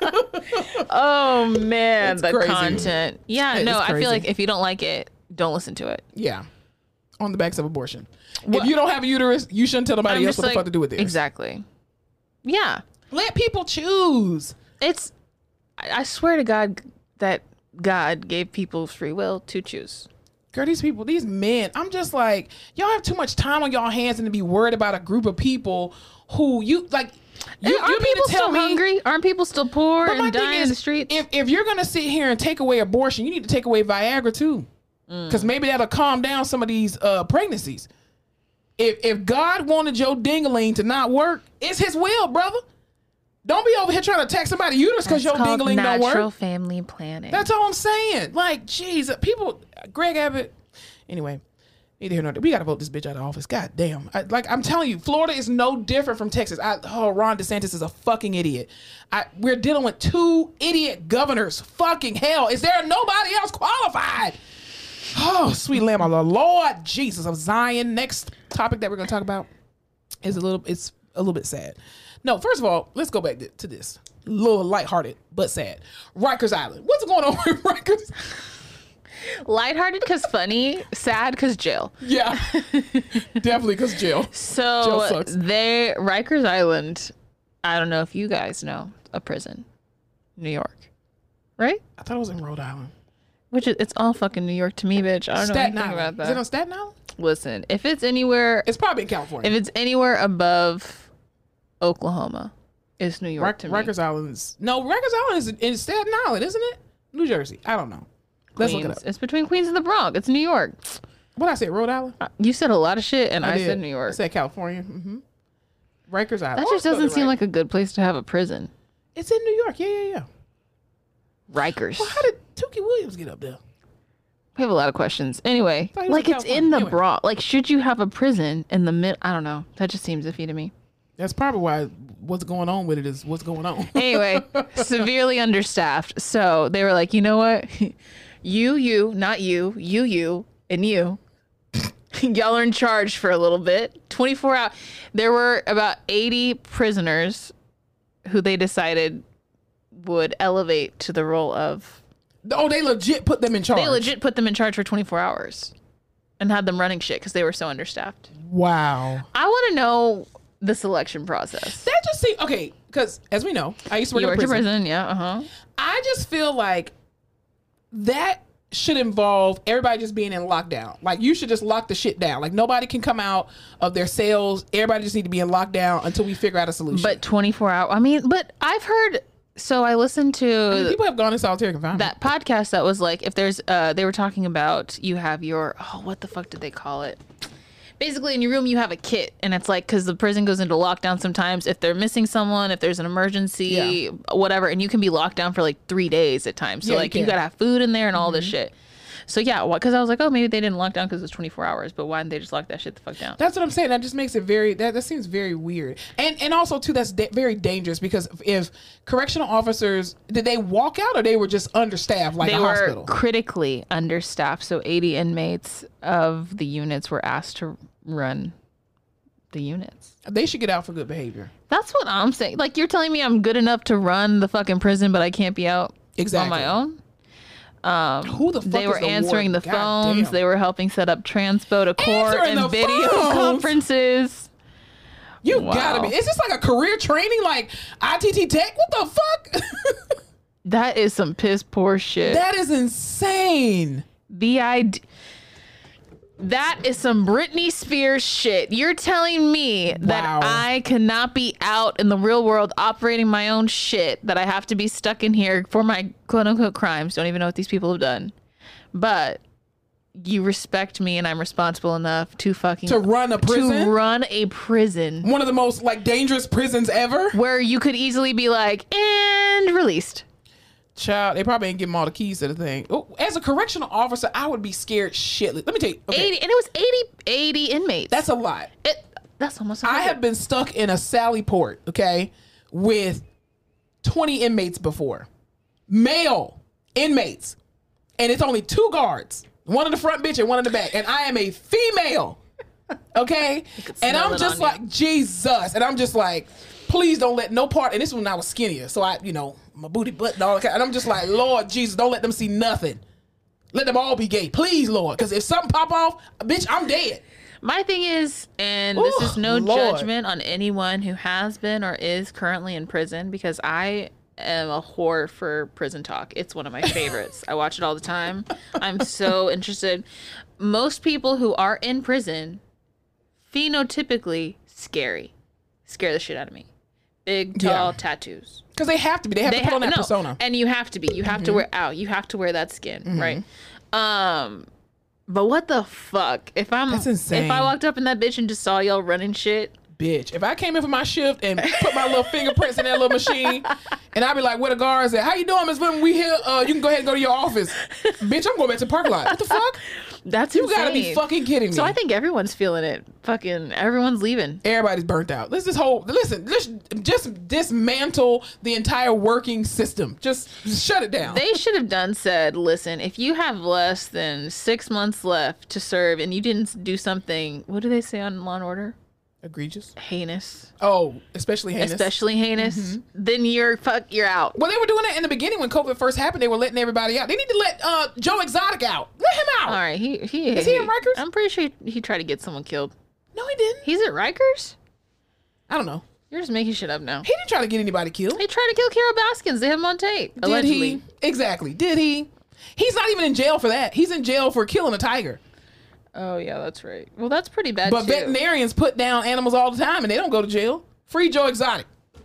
Oh man, the crazy. Content. Yeah, no, I feel like if you don't like it, don't listen to it. Yeah. On the backs of abortion. If you don't have a uterus, you shouldn't tell nobody else what the fuck to do with it. Exactly. Yeah. Let people choose. I swear to God that God gave people free will to choose. Girl, these men, I'm just like, y'all have too much time on y'all hands and to be worried about a group of people who you mean aren't people still hungry? Aren't people still poor and dying in the streets? If you're going to sit here and take away abortion, you need to take away Viagra too. Because maybe that'll calm down some of these pregnancies. If God wanted your ding-a-ling to not work, it's his will, brother. Don't be over here trying to attack somebody's uterus because your ding-a-ling don't work. Natural family planning. That's all I'm saying. Like, jeez, people, Greg Abbott. Anyway, neither here nor there. We got to vote this bitch out of office. God damn. I'm telling you, Florida is no different from Texas. Ron DeSantis is a fucking idiot. We're dealing with two idiot governors. Fucking hell. Is there nobody else qualified? Oh, sweet lamb of the Lord Jesus of Zion. Next topic that we're going to talk about is a little bit sad. No, first of all, let's go back to this. A little lighthearted, but sad. Rikers Island. What's going on with Rikers? Lighthearted because funny, sad because jail. Yeah, definitely because jail. So Jail sucks. Rikers Island, I don't know if you guys know, a prison. New York. Right? I thought it was in Rhode Island. It's all fucking New York to me, bitch. I don't know Staten anything Island. about that. Is it on Staten Island? Listen, if it's anywhere, It's probably in California. if it's anywhere above Oklahoma, it's New York to me. Rikers Island is in Staten Island, isn't it? New Jersey. I don't know. Let's look it Queens. up. It's between Queens and the Bronx. It's New York. What I said, Rhode Island? You said a lot of shit, and I did. said New York. I said California. Mm-hmm. Rikers Island. That just doesn't seem like a good place to have a prison. It's in New York. Yeah. Rikers. Well, how did Tukey Williams get up there? We have a lot of questions. Anyway, thought he was like in it's in California. the Anyway. Bronx. Like, should you have a prison in the mid? I don't know. That just seems iffy to me. That's probably why what's going on with it is what's going on. Anyway, severely understaffed. So they were like, you know what? You, not you, and you. Y'all are in charge for a little bit. 24 hours. There were about 80 prisoners who they decided would elevate to the role of. Oh, they legit put them in charge. They legit put them in charge for 24 hours and had them running shit because they were so understaffed. Wow. I want to know the selection process. That just seems okay, because as we know, I used to work You in worked in prison. prison, yeah, I just feel like that should involve everybody just being in lockdown. Like, you should just lock the shit down. Like, nobody can come out of their cells. Everybody just need to be in lockdown until we figure out a solution. But 24 hours. I mean, but I've heard. So I listened to people have gone in solitary confinement. that podcast that was like, if there's, they were talking about you have your, what the fuck did they call it? Basically, in your room, you have a kit, and it's like, because the prison goes into lockdown sometimes. If they're missing someone, if there's an emergency, whatever, and you can be locked down for like 3 days at times. So, Yeah, like, you you can. gotta have food in there and all this shit. So, yeah, because I was like, oh, maybe they didn't lock down because it was 24 hours, but why didn't they just lock that shit the fuck down? That's what I'm saying. That just makes it very, that seems very weird. And also, too, that's very dangerous, because if correctional officers, did they walk out or they were just understaffed like They a were hospital? critically understaffed, so 80 inmates of the units were asked to run the units. They should get out for good behavior. That's what I'm saying. Like, you're telling me I'm good enough to run the fucking prison, but I can't be out Exactly. on my own? Who the fuck They is were the answering warden? the phones. Goddamn. They were helping set up transpo to court Answering and the video phones? conferences. You Wow. gotta be. Is this like a career training, like ITT Tech? What the fuck? That is some piss poor shit. That is insane. That is some Britney Spears shit. You're telling me that Wow. I cannot be out in the real world operating my own shit, that I have to be stuck in here for my quote unquote crimes. Don't even know what these people have done. But you respect me and I'm responsible enough to fucking To run a prison? To run a prison One of the most like dangerous prisons ever. where you could easily be like, and released. Child, they probably ain't give them all the keys to the thing. Oh, as a correctional officer, I would be scared shitless. Let me tell you. Okay, 80, and it was 80 inmates. that's a lot. That's almost I 100. have been stuck in a Sally Port, okay, with 20 inmates before. Male inmates. And it's only 2 guards. One in the front bitch and one in the back. And I am a female. Okay? And smell I'm it just on like, you. Jesus. And I'm just like, please don't let no part. And this was when I was skinnier. So I, my booty butt and all that. And I'm just like, Lord Jesus, don't let them see nothing. Let them all be gay. Please, Lord. Because if something pop off, bitch, I'm dead. My thing is, and this is no Lord. judgment on anyone who has been or is currently in prison, because I am a whore for prison talk. It's one of my favorites. I watch it all the time. I'm so interested. Most people who are in prison, phenotypically scare the shit out of me. Big, tall, Yeah. tattoos. Because they have to be. They have to put on that no, persona. and you have to be. You have to wear out. You have to wear that skin, right? But what the fuck? If That's insane. If I walked up in that bitch and just saw y'all running shit, Bitch, if I came in for my shift and put my little fingerprints in that little machine, and I'd be like, where the guards at? How you doing, Miss Women? We here. You can go ahead and go to your office. Bitch, I'm going back to the parking lot. What the fuck? that's You insane. gotta be fucking kidding me. So I think everyone's feeling it. Fucking everyone's leaving. Everybody's burnt out. Let's just dismantle the entire working system. Just shut it down. They should have said, listen, if you have less than 6 months left to serve and you didn't do something, what do they say on Law and Order? Egregious. heinous, Oh, especially heinous. then you're out. Well, they were doing it in the beginning when COVID first happened. They were letting everybody out. They need to let Joe Exotic out. Let him out. All right, is he in Rikers? I'm pretty sure he tried to get someone killed. No, he didn't. He's at Rikers? I don't know. You're just making shit up now. He didn't try to get anybody killed. He tried to kill Carol Baskins. They have him on tape. Allegedly. Did he? Exactly. Did he? He's not even in jail for that. He's in jail for killing a tiger. Oh, yeah, that's right. Well, that's pretty bad, But too. veterinarians put down animals all the time, and they don't go to jail. Free Joe Exotic.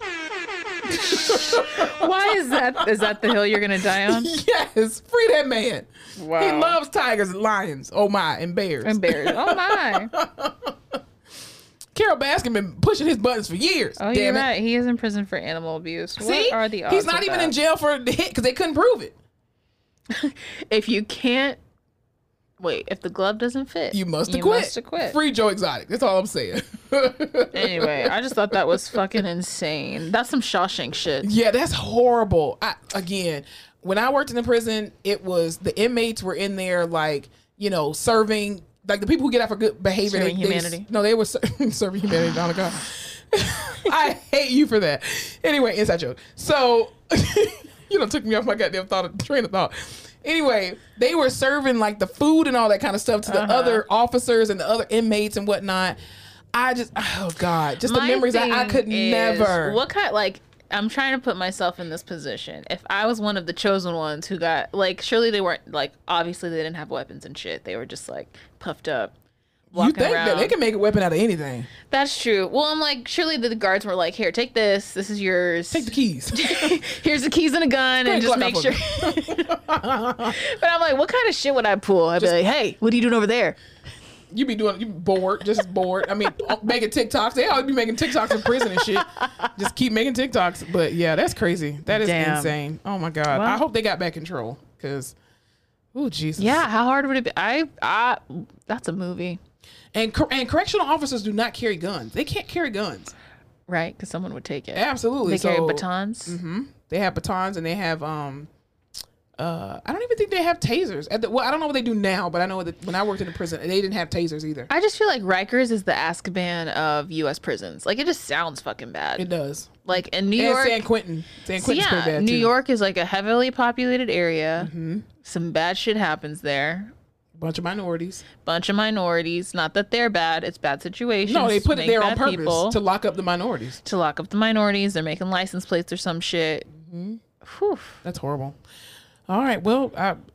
Why is that? Is that the hill you're going to die on? Yes. Free that man. Wow. He loves tigers and lions. Oh, my. And bears. And bears. Oh, my. Carol Baskin been pushing his buttons for years. Oh, you're right. He is in prison for animal abuse. See? What are the odds He's not of even that? in jail for the hit because they couldn't prove it. If you can't... Wait, if the glove doesn't fit, You must acquit. must acquit. Free Joe Exotic. That's all I'm saying. Anyway, I just thought that was fucking insane. That's some Shawshank shit. Yeah, that's horrible. Again, when I worked in the prison, it was the inmates were in there like, serving, like the people who get out for good behavior. Serving humanity. They were serving humanity. Oh my God. I hate you for that. Anyway, inside joke. So, took me off my goddamn train of thought. Anyway, they were serving like the food and all that kind of stuff to the other officers and the other inmates and whatnot. Oh God, just the memories I could never. What kind, I'm trying to put myself in this position. If I was one of the chosen ones who got, surely they weren't, obviously they didn't have weapons and shit. They were just, puffed up, walking You think around. that they can make a weapon out of anything? That's true. Well, I'm like, surely the guards were like, here, take this. This is yours. Take the keys. Here's the keys and a gun, and just make sure. But I'm like, what kind of shit would I pull? I'd be like, hey, what are you doing over there? You be bored, just bored. I mean, making TikToks. They always be making TikToks in prison and shit. Just keep making TikToks. But yeah, that's crazy. That is insane. Oh my God. Well, I hope they got back control because, oh Jesus. Yeah, how hard would it be? That's a movie. And correctional officers do not carry guns. They can't carry guns. Right, because someone would take it. Absolutely. They carry batons. Mm-hmm. They have batons and they have I don't even think they have tasers. I don't know what they do now, but I know that when I worked in the prison, they didn't have tasers either. I just feel like Rikers is the Azkaban of U.S. prisons. It just sounds fucking bad. It does. In New York, San Quentin. San Quentin's pretty bad New too. York is a heavily populated area. Mm-hmm. Some bad shit happens there. Bunch of minorities. Not that they're bad. It's bad situations. No, they put it there on purpose people. to lock up the minorities. They're making license plates or some shit. Mm-hmm. Whew. That's horrible. All right. Well,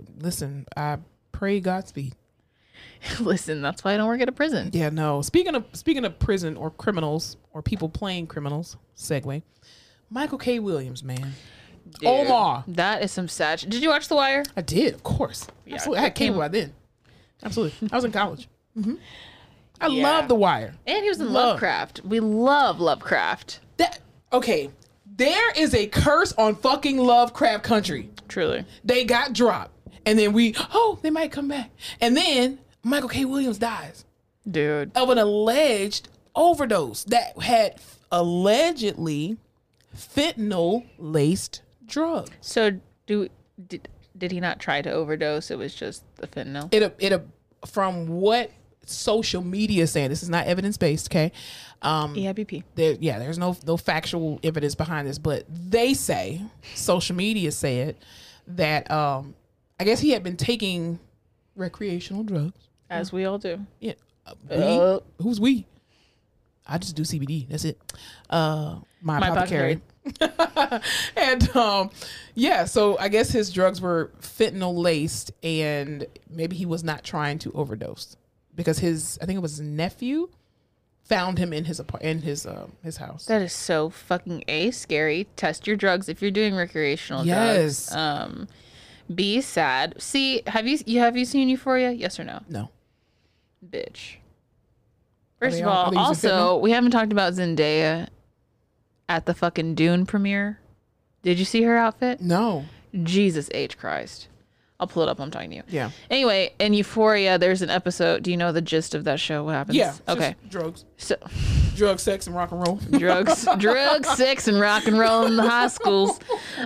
I pray Godspeed. Listen, that's why I don't work at a prison. Yeah, no. Speaking of prison or criminals or people playing criminals, segue. Michael K. Williams, man. Dude, Omar. That is some sad. Did you watch The Wire? I did, of course. Yeah, absolutely. I had cable by then. Absolutely. I was in college. Mm-hmm. I love The Wire. And he was in Lovecraft. We love Lovecraft. Okay. There is a curse on fucking Lovecraft Country. Truly. They got dropped. And then they might come back. And then Michael K. Williams dies. Dude. Of an alleged overdose that had allegedly fentanyl-laced drugs. So did he not try to overdose? It was just the fentanyl? From what social media is saying, this is not evidence-based, okay? EIBP. There's no factual evidence behind this, but they say, social media said that I guess he had been taking recreational drugs. As we all do. Yeah. Who's we? I just do CBD. That's it. My apothecary. And so I guess his drugs were fentanyl laced, and maybe he was not trying to overdose because I think it was his nephew found him in his house. That is so fucking scary. Test your drugs if you're doing recreational drugs. Be sad. See, have you seen Euphoria? Yes or no? No. Bitch. First of all, also, we haven't talked about Zendaya at the fucking Dune premiere. Did you see her outfit? No. Jesus H. Christ. I'll pull it up. I'm talking to you. Yeah. Anyway, in Euphoria, there's an episode. Do you know the gist of that show? What happens? Yeah. Okay. Drugs. So, drugs, sex, and rock and roll. drugs, sex, and rock and roll in the high schools.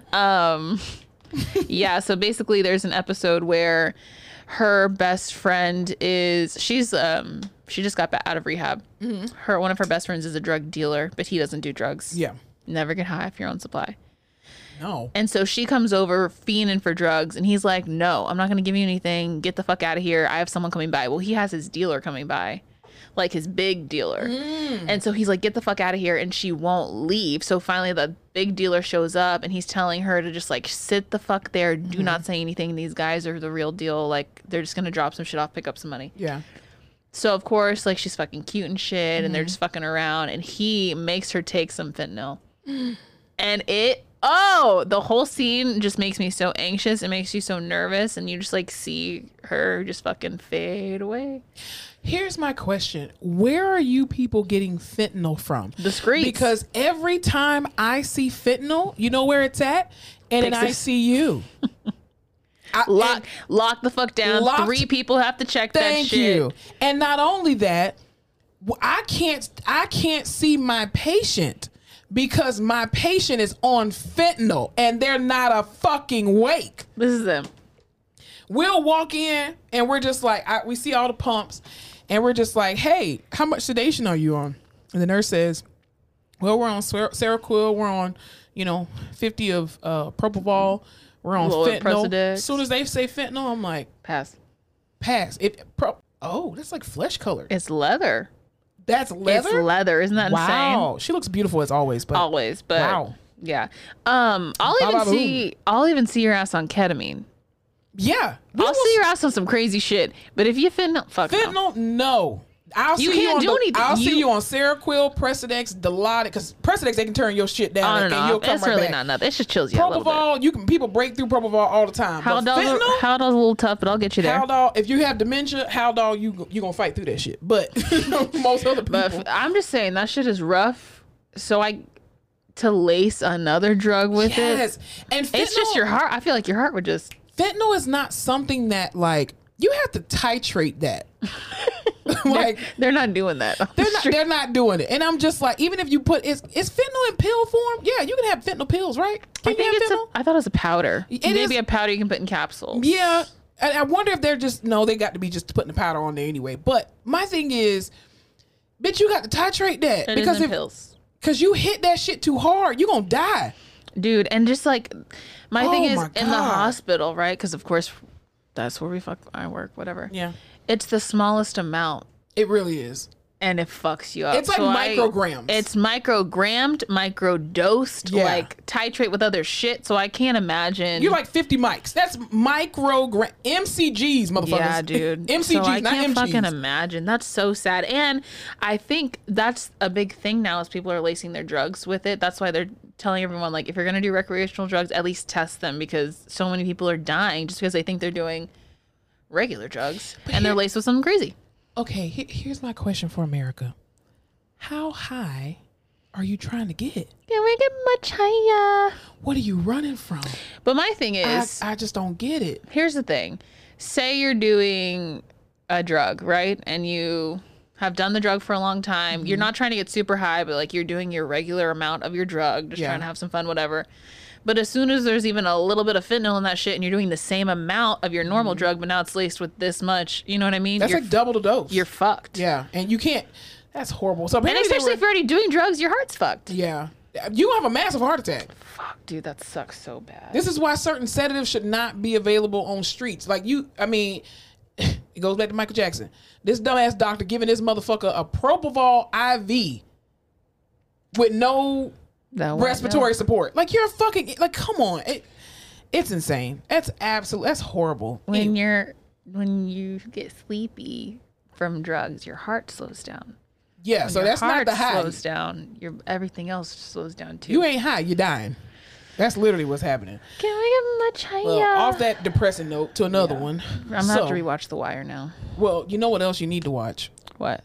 Yeah. So basically, there's an episode where her best friend she's She just got out of rehab. One of her best friends is a drug dealer, but he doesn't do drugs. Yeah. Never get high off your own supply. No. And so she comes over fiending for drugs, and he's like, no, I'm not going to give you anything. Get the fuck out of here. I have someone coming by. Well, he has his dealer coming by, like his big dealer. And so he's like, get the fuck out of here. And she won't leave. So finally the big dealer shows up, and he's telling her to just like sit the fuck there. Do not say anything. These guys are the real deal. Like, they're just going to drop some shit off, pick up some money. Yeah. So of course, like, she's fucking cute and shit, and they're just fucking around, and he makes her take some fentanyl. And the whole scene just makes me so anxious. It makes you so nervous, and you just like see her just fucking fade away. Here's my question. Where are you people getting fentanyl from? The streets. Because every time I see fentanyl, you know where it's at? And in ICU. Lock the fuck down. 3 people have to check that shit. Thank you. And not only that, I can't see my patient because my patient is on fentanyl and they're not a fucking wake. This is them. We'll walk in and we're just like, we see all the pumps and we're just like, hey, how much sedation are you on? And the nurse says, well, we're on Seroquel. We're on, 50 of propofol. We're on fentanyl. As soon as they say fentanyl, I'm like, pass. That's like flesh colored. It's leather. That's leather? It's leather. Isn't that insane? Wow. She looks beautiful as always. But wow. Yeah. I'll even see your ass on ketamine. Yeah. I'll see your ass on some crazy shit. But if you fentanyl, no. I'll see you on Seroquel, Precedex, Dilaudid, because Precedex, they can turn your shit down and you'll come it's right really back. not nothing. It just chills you a little bit. Propofol, people break through propofol all the time. Haldol's a little tough, but I'll get you there. Haldol, if you have dementia, Haldol, you gonna fight through that shit. But most other people. But I'm just saying that shit is rough. So to lace another drug with it. And fentanyl, it's just your heart. I feel like your heart would just. Fentanyl is not something that like you have to titrate that. Like they're not doing that. They're not doing it. And I'm just like, even if you put is fentanyl in pill form? Yeah, you can have fentanyl pills, right? I thought it was a powder. Maybe a powder you can put in capsules. Yeah. And I wonder if they're just they got to be just putting the powder on there anyway. But my thing is, bitch, you got to titrate that. It is in pills. Because you hit that shit too hard, you're gonna die. Dude, and just like my thing is in the hospital, right? Because of course that's where I work, whatever. Yeah. It's the smallest amount. It really is. And it fucks you up. It's like micrograms. It's microgrammed, microdosed, like titrate with other shit. So I can't imagine. You're like 50 mics. That's microgram. MCGs, motherfuckers. Yeah, dude. MCGs, so I not can't MGs. fucking imagine. That's so sad. And I think that's a big thing now is people are lacing their drugs with it. That's why they're telling everyone, like, if you're going to do recreational drugs, at least test them because so many people are dying just because they think they're doing regular drugs and they're laced with something crazy. Okay, here's my question for America. How high are you trying to get? Can we get much higher? What are you running from? But my thing is... I just don't get it. Here's the thing. Say you're doing a drug, right? And you have done the drug for a long time. Mm-hmm. You're not trying to get super high, but like you're doing your regular amount of your drug, just trying to have some fun, whatever. But as soon as there's even a little bit of fentanyl in that shit and you're doing the same amount of your normal drug, but now it's laced with this much, you know what I mean? That's like double the dose. You're fucked. Yeah. And you can't, that's horrible. So and especially if you're already doing drugs, your heart's fucked. Yeah. You have a massive heart attack. Fuck, dude, that sucks so bad. This is why certain sedatives should not be available on streets. Like it goes back to Michael Jackson. This dumbass doctor giving this motherfucker a propofol IV with no respiratory support. Like you're fucking come on. It's insane. That's horrible. When you get sleepy from drugs, your heart slows down. Yeah, so that's not the high. Slows down. Everything else slows down too. You ain't high, you're dying. That's literally what's happening. Can we get much higher? Well, off that depressing note to another one. I'm gonna have to rewatch The Wire now. Well, you know what else you need to watch? What?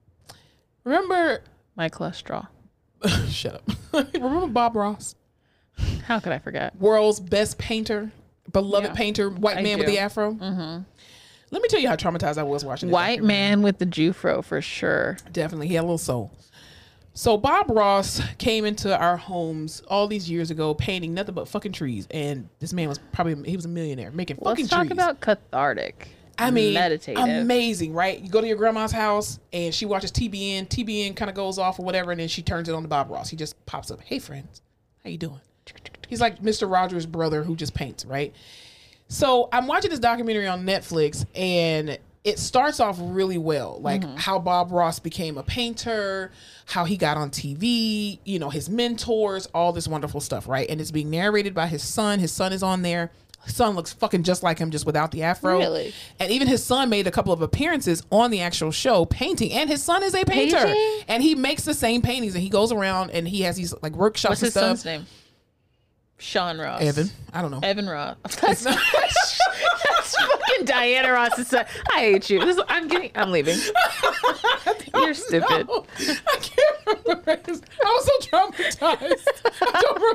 Remember my cholesterol. Shut up. Remember Bob Ross? How could I forget? World's best painter, beloved painter, white man with the afro. Mm-hmm. Let me tell you how traumatized I was watching this. White man with the Jufro for sure. Definitely. He had a little soul. So Bob Ross came into our homes all these years ago painting nothing but fucking trees. And this man was he was a millionaire making fucking trees. Let's talk about cathartic. I mean, meditative. Amazing, right? You go to your grandma's house and she watches TBN. TBN kind of goes off or whatever, and then she turns it on to Bob Ross. He just pops up. Hey, friends, how you doing? He's like Mr. Rogers' brother who just paints, right? So I'm watching this documentary on Netflix, and it starts off really well, like how Bob Ross became a painter, how he got on TV, you know, his mentors, all this wonderful stuff, right? And it's being narrated by his son. His son is on there. His son looks fucking just like him, just without the afro. Really? And even his son made a couple of appearances on the actual show painting. And his son is a painter. Painting? And he makes the same paintings, and he goes around and he has these like workshops What's and his stuff. son's name? Sean Ross. Evan. I don't know. Evan Ross. That's fucking Diana Ross's son. I hate you. I'm leaving. You're stupid. No, I can't remember. I was so traumatized. I don't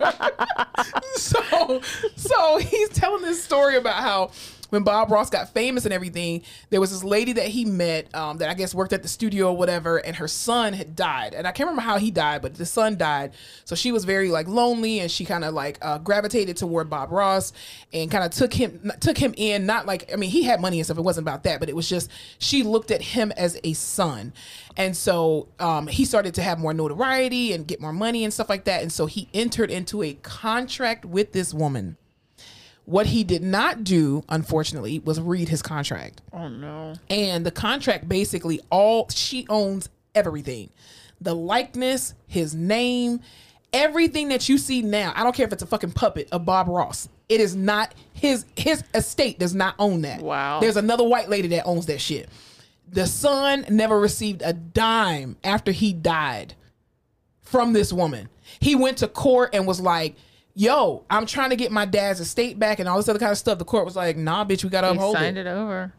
remember. So he's telling this story about how when Bob Ross got famous and everything, there was this lady that he met that I guess worked at the studio or whatever, and her son had died. And I can't remember how he died, but the son died. So she was very like lonely, and she kind of like gravitated toward Bob Ross and kind of took him in. Not like, I mean, he had money and stuff. It wasn't about that, but it was just she looked at him as a son. And so he started to have more notoriety and get more money and stuff like that. And so he entered into a contract with this woman. What he did not do, unfortunately, was read his contract. Oh, no. And the contract basically she owns everything. The likeness, his name, everything that you see now. I don't care if it's a fucking puppet of Bob Ross. It is not his estate does not own that. Wow. There's another white lady that owns that shit. The son never received a dime after he died from this woman. He went to court and was like, yo, I'm trying to get my dad's estate back and all this other kind of stuff. The court was like, nah, bitch, we got to uphold it. He signed it over.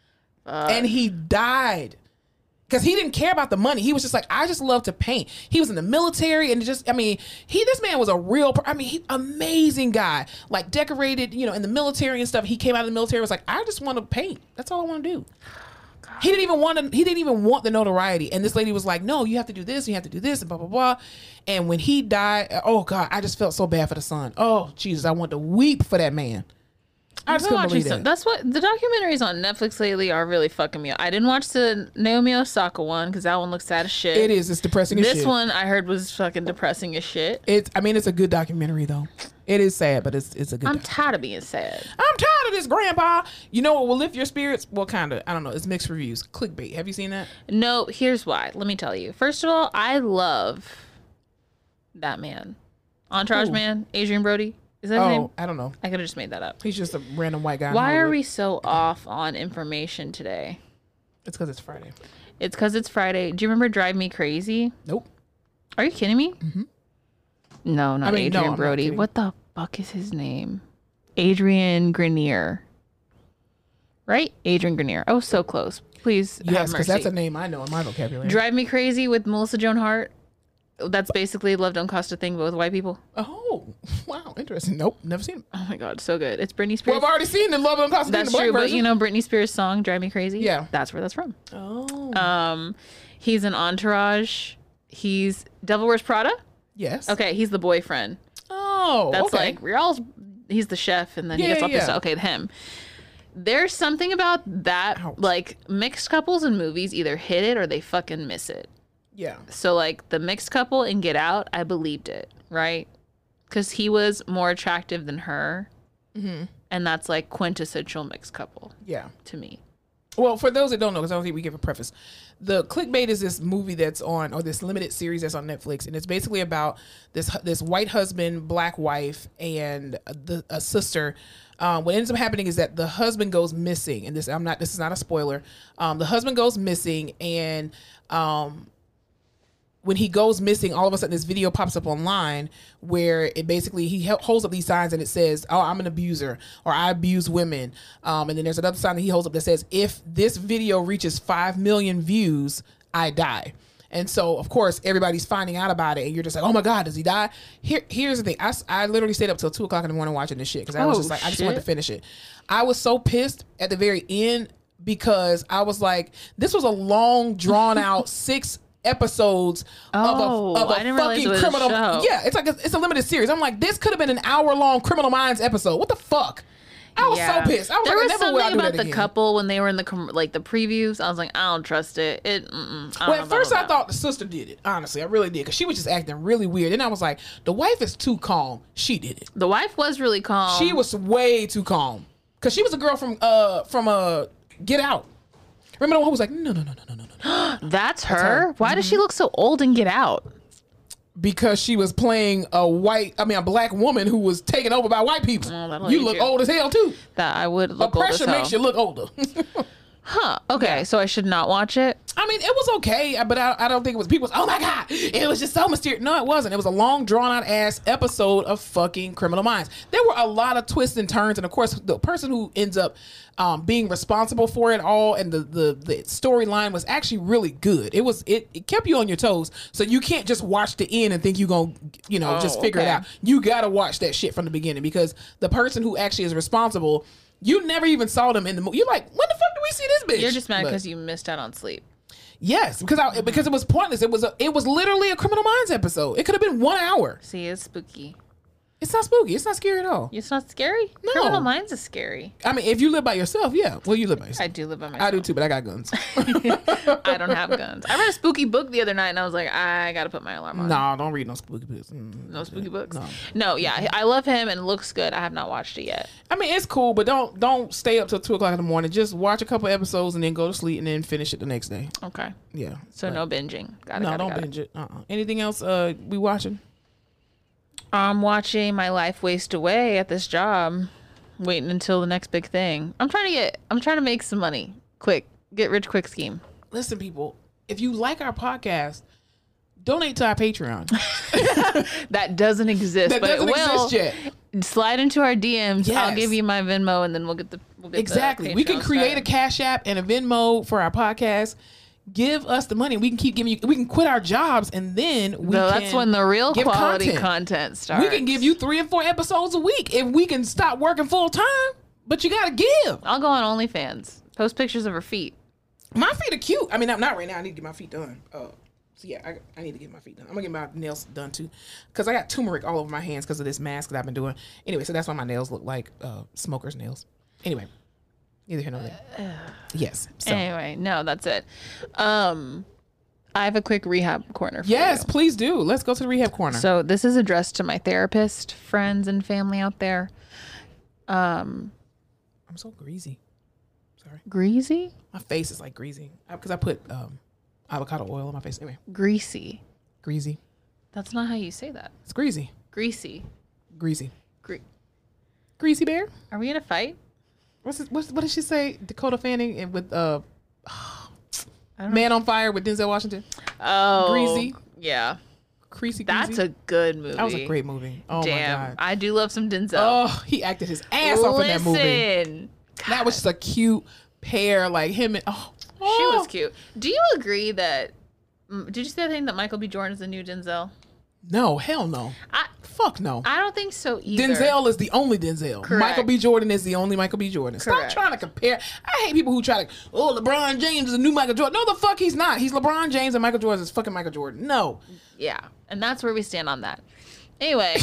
And he died because he didn't care about the money. He was just like, I just love to paint. He was in the military and just, I mean, this man was a real, amazing guy, like decorated, you know, in the military and stuff. He came out of the military, was like, I just want to paint. That's all I want to do. He didn't even want the notoriety. And this lady was like, no, you have to do this, you have to do this, and blah, blah, blah. And when he died, oh God, I just felt so bad for the son. Oh, Jesus, I want to weep for that man. I just couldn't believe that. That's what the documentaries on Netflix lately are really fucking me up. I didn't watch the Naomi Osaka one because that one looks sad as shit. It is. It's depressing as shit. This one I heard was fucking depressing as shit. It's a good documentary though. It is sad, but it's a good. I'm tired of being sad. I'm tired of this, Grandpa. You know what will lift your spirits? Well, kind of. I don't know. It's mixed reviews. Clickbait. Have you seen that? No. Here's why. Let me tell you. First of all, I love that man, Entourage man, Adrian Brody. Is that his name? I don't know. I could have just made that up. He's just a random white guy. Why are we so off on information today? It's because it's Friday. It's because it's Friday. Do you remember Drive Me Crazy? Nope. Are you kidding me? Mm-hmm. No, not Adrian I'm Brody. not What the fuck is his name? Adrian Grenier. Right? Adrian Grenier. Oh, so close. Please have Yes, because mercy. that's a name I know in my vocabulary. Drive Me Crazy with Melissa Joan Hart. That's basically Love Don't Cost a Thing, but with white people. Oh, wow. Interesting. Nope. Never seen it. Oh my God, so good. It's Britney Spears. Well, I've already seen the Love Don't Cost a Thing. That's true, but you know Britney Spears' song, Drive Me Crazy? Yeah. That's where that's from. Oh. He's an Entourage. He's Devil Wears Prada? Yes. Okay, he's the boyfriend. Oh, That's okay. like, he's the chef, and then he gets all pissed off. Okay, him. There's something about that, Ouch. like, mixed couples in movies either hit it or they fucking miss it. Yeah. So, like, the mixed couple in Get Out, I believed it, right? Because he was more attractive than her. Mm-hmm. And that's, like, quintessential mixed couple. Yeah. To me. Well, for those that don't know, because I don't think we give a preface, the Clickbait is this movie that's on, or this limited series that's on Netflix, and it's basically about this white husband, black wife, and a sister. What ends up happening is that the husband goes missing, and this is not a spoiler. The husband goes missing, and when he goes missing, all of a sudden this video pops up online where it basically, he holds up these signs and it says, oh, I'm an abuser, or I abuse women. And then there's another sign that he holds up that says, if this video reaches 5 million views, I die. And so, of course, everybody's finding out about it, and you're just like, oh my God, does he die? Here's the thing. I literally stayed up till 2 o'clock in the morning watching this shit because I was just like, I just wanted to finish it. I was so pissed at the very end because I was like, this was a long, drawn out 6 episodes of a fucking criminal. Yeah, it's like it's a limited series. I'm like, this could have been an hour-long Criminal Minds episode. What the fuck? I was so pissed. I was there like, was I never will I something do about that the again. couple when they were in the the previews. I was like, I don't trust it. Well, at first I thought the sister did it. Honestly, I really did, because she was just acting really weird. And I was like, the wife is too calm. She did it. the wife was really calm. She was way too calm, because she was a girl from Get Out. Remember the one who was like, no. That's her. Why does she look so old and Get Out? Because she was playing a black woman who was taken over by white people. that'll You age look you. old as hell too. That I would look old as Oppression hell. makes you look older. Huh. Okay, so I should not watch it. I mean, it was okay, but I don't think it was people's, oh my God, it was just so mysterious. No, it wasn't. It was a long, drawn-out ass episode of fucking Criminal Minds. There were a lot of twists and turns, and of course, the person who ends up being responsible for it all and the storyline was actually really good. It kept you on your toes, so you can't just watch the end and think you're going to, just figure it out. You got to watch that shit from the beginning, because the person who actually is responsible, you never even saw them in the movie. You're like, when the fuck do we see this bitch? You're just mad But- because you missed out on sleep. Yes, because it was pointless. It was literally a Criminal Minds episode. It could have been 1 hour. See, it's spooky. It's not spooky. It's not scary at all. It's not scary? No. Criminal Minds is scary. I mean, if you live by yourself, yeah. Well, you live by yourself. I do live by myself. I do too, but I got guns. I don't have guns. I read a spooky book the other night and I was like, I gotta put my alarm on. No, don't read no spooky books. No spooky books? No. No, yeah. I love him and it looks good. I have not watched it yet. I mean, it's cool, but don't stay up till 2:00 in the morning. Just watch a couple episodes and then go to sleep and then finish it the next day. Okay. Yeah. So no binging. Got it. Don't binge it. Anything else we watching? I'm watching my life waste away at this job, waiting until the next big thing. I'm trying to make some money. Quick. Get rich quick scheme. Listen, people, if you like our podcast, donate to our Patreon. That doesn't exist, That but doesn't it will. exist yet. Slide into our DMs. Yes. I'll give you my Venmo, and then we'll get Exactly. the We can Patreon create started. a Cash App and a Venmo for our podcast. Give us the money. We can keep giving you. We can quit our jobs, and then That's when the real give quality content starts. We can give you 3 or 4 episodes a week if we can stop working full time. But you gotta give. I'll go on OnlyFans. Post pictures of her feet. My feet are cute. I mean, not right now. I need to get my feet done. So yeah, I need to get my feet done. I'm gonna get my nails done too, because I got turmeric all over my hands because of this mask that I've been doing. Anyway, so that's why my nails look like smoker's nails. Anyway, neither here nor there. Yes. So. Anyway, no, that's it. I have a quick rehab corner for Yes, you. please do. Let's go to the rehab corner. So this is addressed to my therapist, friends, and family out there. I'm so greasy. Sorry. Greasy? My face is like greasy because I put avocado oil on my face. Anyway, Greasy. greasy. That's not how you say that. It's greasy. Greasy. Greasy. Greasy Bear. Are we in a fight? What did she say? Dakota Fanning and with I don't Man on Fire with Denzel Washington. Oh. Greasy. Yeah. Greasy. That's a good movie. That was a great movie. Oh Damn. my god. I do love some Denzel. Oh, he acted his ass off in that movie. Listen. That was just a cute pair, like him and She was cute. Do you agree that? Did you see that thing that Michael B. Jordan is the new Denzel? No, hell no. Fuck no. I don't think so either. Denzel is the only Denzel. Correct. Michael B. Jordan is the only Michael B. Jordan. Stop Correct. trying to compare. I hate people who try to, LeBron James is the new Michael Jordan. No, the fuck he's not. He's LeBron James and Michael Jordan is fucking Michael Jordan. No. Yeah, and that's where we stand on that. Anyway,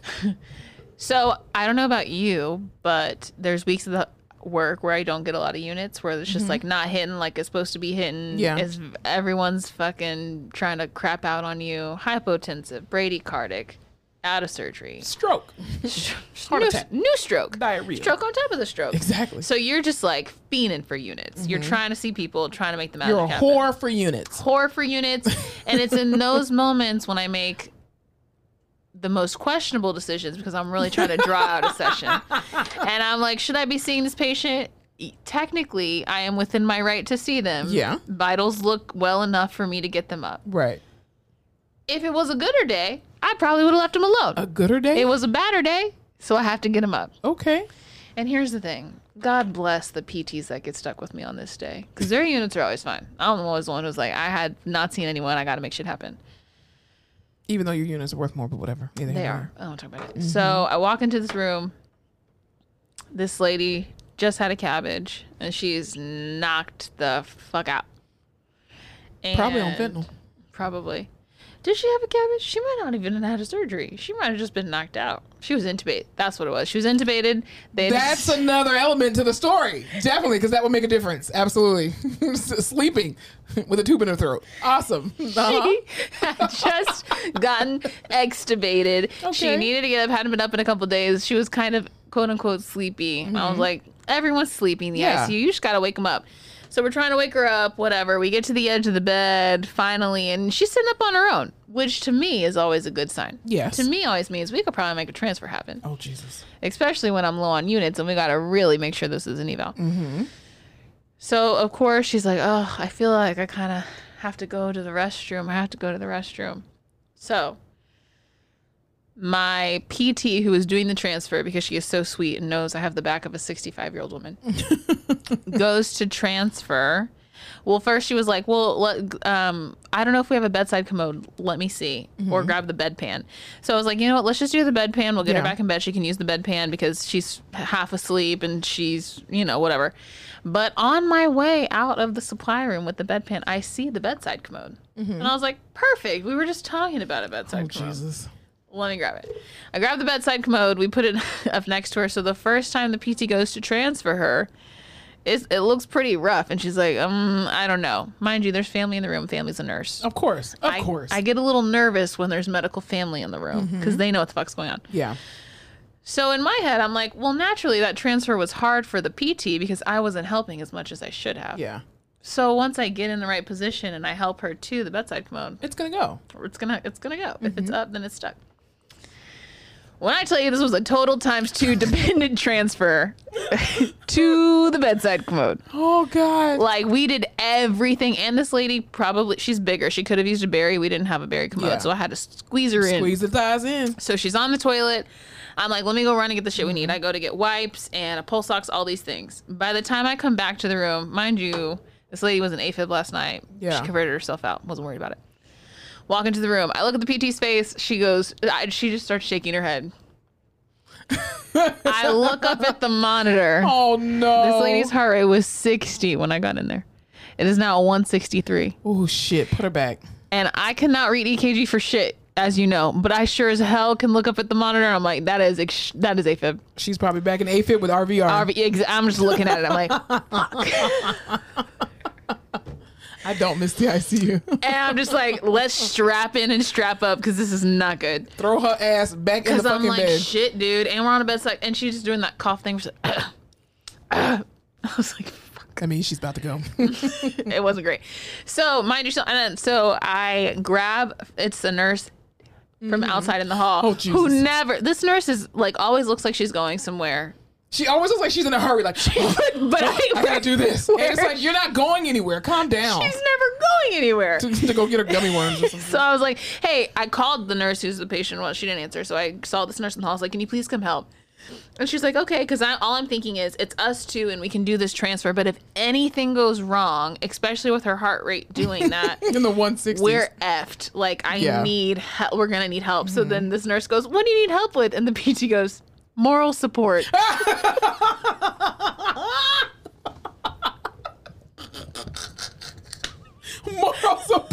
so I don't know about you, but there's weeks of the work where I don't get a lot of units, where it's just like not hitting like it's supposed to be hitting. Yeah. Is everyone's fucking trying to crap out on you. Hypotensive, bradycardic, out of surgery. Stroke. Heart attack. New stroke. Diarrhea. Stroke on top of the stroke. Exactly. So you're just like fiending for units. You're trying to see people, trying to make the magic You're a happen. whore for units. Whore for units. And it's in those moments when I make the most questionable decisions because I'm really trying to draw out a session. And I'm like, should I be seeing this patient? Technically, I am within my right to see them. Yeah. Vitals look well enough for me to get them up. Right. If it was a gooder day, I probably would have left them alone. A gooder day? It was a badder day, so I have to get them up. Okay. And here's the thing. God bless the PTs that get stuck with me on this day. Because their units are always fine. I'm always the one who's like, I had not seen anyone. I got to make shit happen. Even though your units are worth more, but whatever. Either They here are. I don't talk about it. So I walk into this room. This lady just had a cabbage. And she's knocked the fuck out. Probably on And- fentanyl. Probably. Did she have a CABG? She might not even have had a surgery. She might have just been knocked out. She was intubated. That's what it was. She was intubated. That's another element to the story. Definitely, because that would make a difference. Absolutely. Sleeping with a tube in her throat. Awesome. She had just gotten extubated. Okay. She needed to get up, hadn't been up in a couple of days. She was kind of, quote unquote, sleepy. I was like, everyone's sleeping in the ICU. You just got to wake them up. So we're trying to wake her up, whatever. We get to the edge of the bed, finally, and she's sitting up on her own, which to me is always a good sign. Yes. To me always means we could probably make a transfer happen. Oh, Jesus. Especially when I'm low on units, and we got to really make sure this is an eval. So, of course, she's like, oh, I feel like I kind of have to go to the restroom. So my PT, who is doing the transfer because she is so sweet and knows I have the back of a 65-year-old woman, goes to transfer. Well, first she was like, well, I don't know if we have a bedside commode. Let me see. Or grab the bedpan. So I was like, you know what? Let's just do the bedpan. We'll get her back in bed. She can use the bedpan because she's half asleep and she's, whatever. But on my way out of the supply room with the bedpan, I see the bedside commode. And I was like, perfect. We were just talking about a bedside commode. Jesus. Let me grab it. I grabbed the bedside commode. We put it up next to her. So the first time the PT goes to transfer her, it looks pretty rough. And she's like, I don't know. Mind you, there's family in the room. Family's a nurse. Of course. Of course. I get a little nervous when there's medical family in the room because they know what the fuck's going on. Yeah. So in my head, I'm like, well, naturally that transfer was hard for the PT because I wasn't helping as much as I should have. Yeah. So once I get in the right position and I help her to the bedside commode, It's going to go. it's gonna go. If it's up, then it's stuck. When I tell you this was a total ×2 dependent transfer to the bedside commode. Oh, God. Like, we did everything. And this lady she's bigger. She could have used a berry. We didn't have a berry commode. Yeah. So I had to squeeze her in. Squeeze the thighs in. So she's on the toilet. I'm like, let me go run and get the shit we need. I go to get wipes and a pulse ox, all these things. By the time I come back to the room, mind you, this lady was an AFib last night. Yeah. She converted herself out. Wasn't worried about it. Walk into the room. I look at the PT's face. She just starts shaking her head. I look up at the monitor. Oh, no. This lady's heart rate was 60 when I got in there. It is now 163. Oh, shit. Put her back. And I cannot read EKG for shit, as you know, but I sure as hell can look up at the monitor. And I'm like, that is AFib. She's probably back in AFib with RVR. I'm just looking at it. I'm like, I don't miss the ICU. and I'm just like, let's strap in and strap up because this is not good. Throw her ass back in the Because I'm fucking like, bed. shit, dude. And we're on a bedside, and she's just doing that cough thing. She's like, I was like, fuck. I mean, she's about to go. It wasn't great. So mind you, so I grab. It's a nurse from outside in the hall. Oh, Jesus. Who never. This nurse is like always looks like she's going somewhere. She always looks like she's in a hurry. Like, But I gotta do this. And it's like, you're not going anywhere. Calm down. She's never going anywhere. to go get her gummy worms or something. So I was like, hey, I called the nurse who's the patient. Well, she didn't answer. So I saw this nurse in the hall. I was like, can you please come help? And she's like, okay, because all I'm thinking is it's us two and we can do this transfer. But if anything goes wrong, especially with her heart rate doing that, in the 160s. we're effed. Like, Yeah. need help. We're going to need help. So then this nurse goes, what do you need help with? And the PT goes, moral support. Moral support.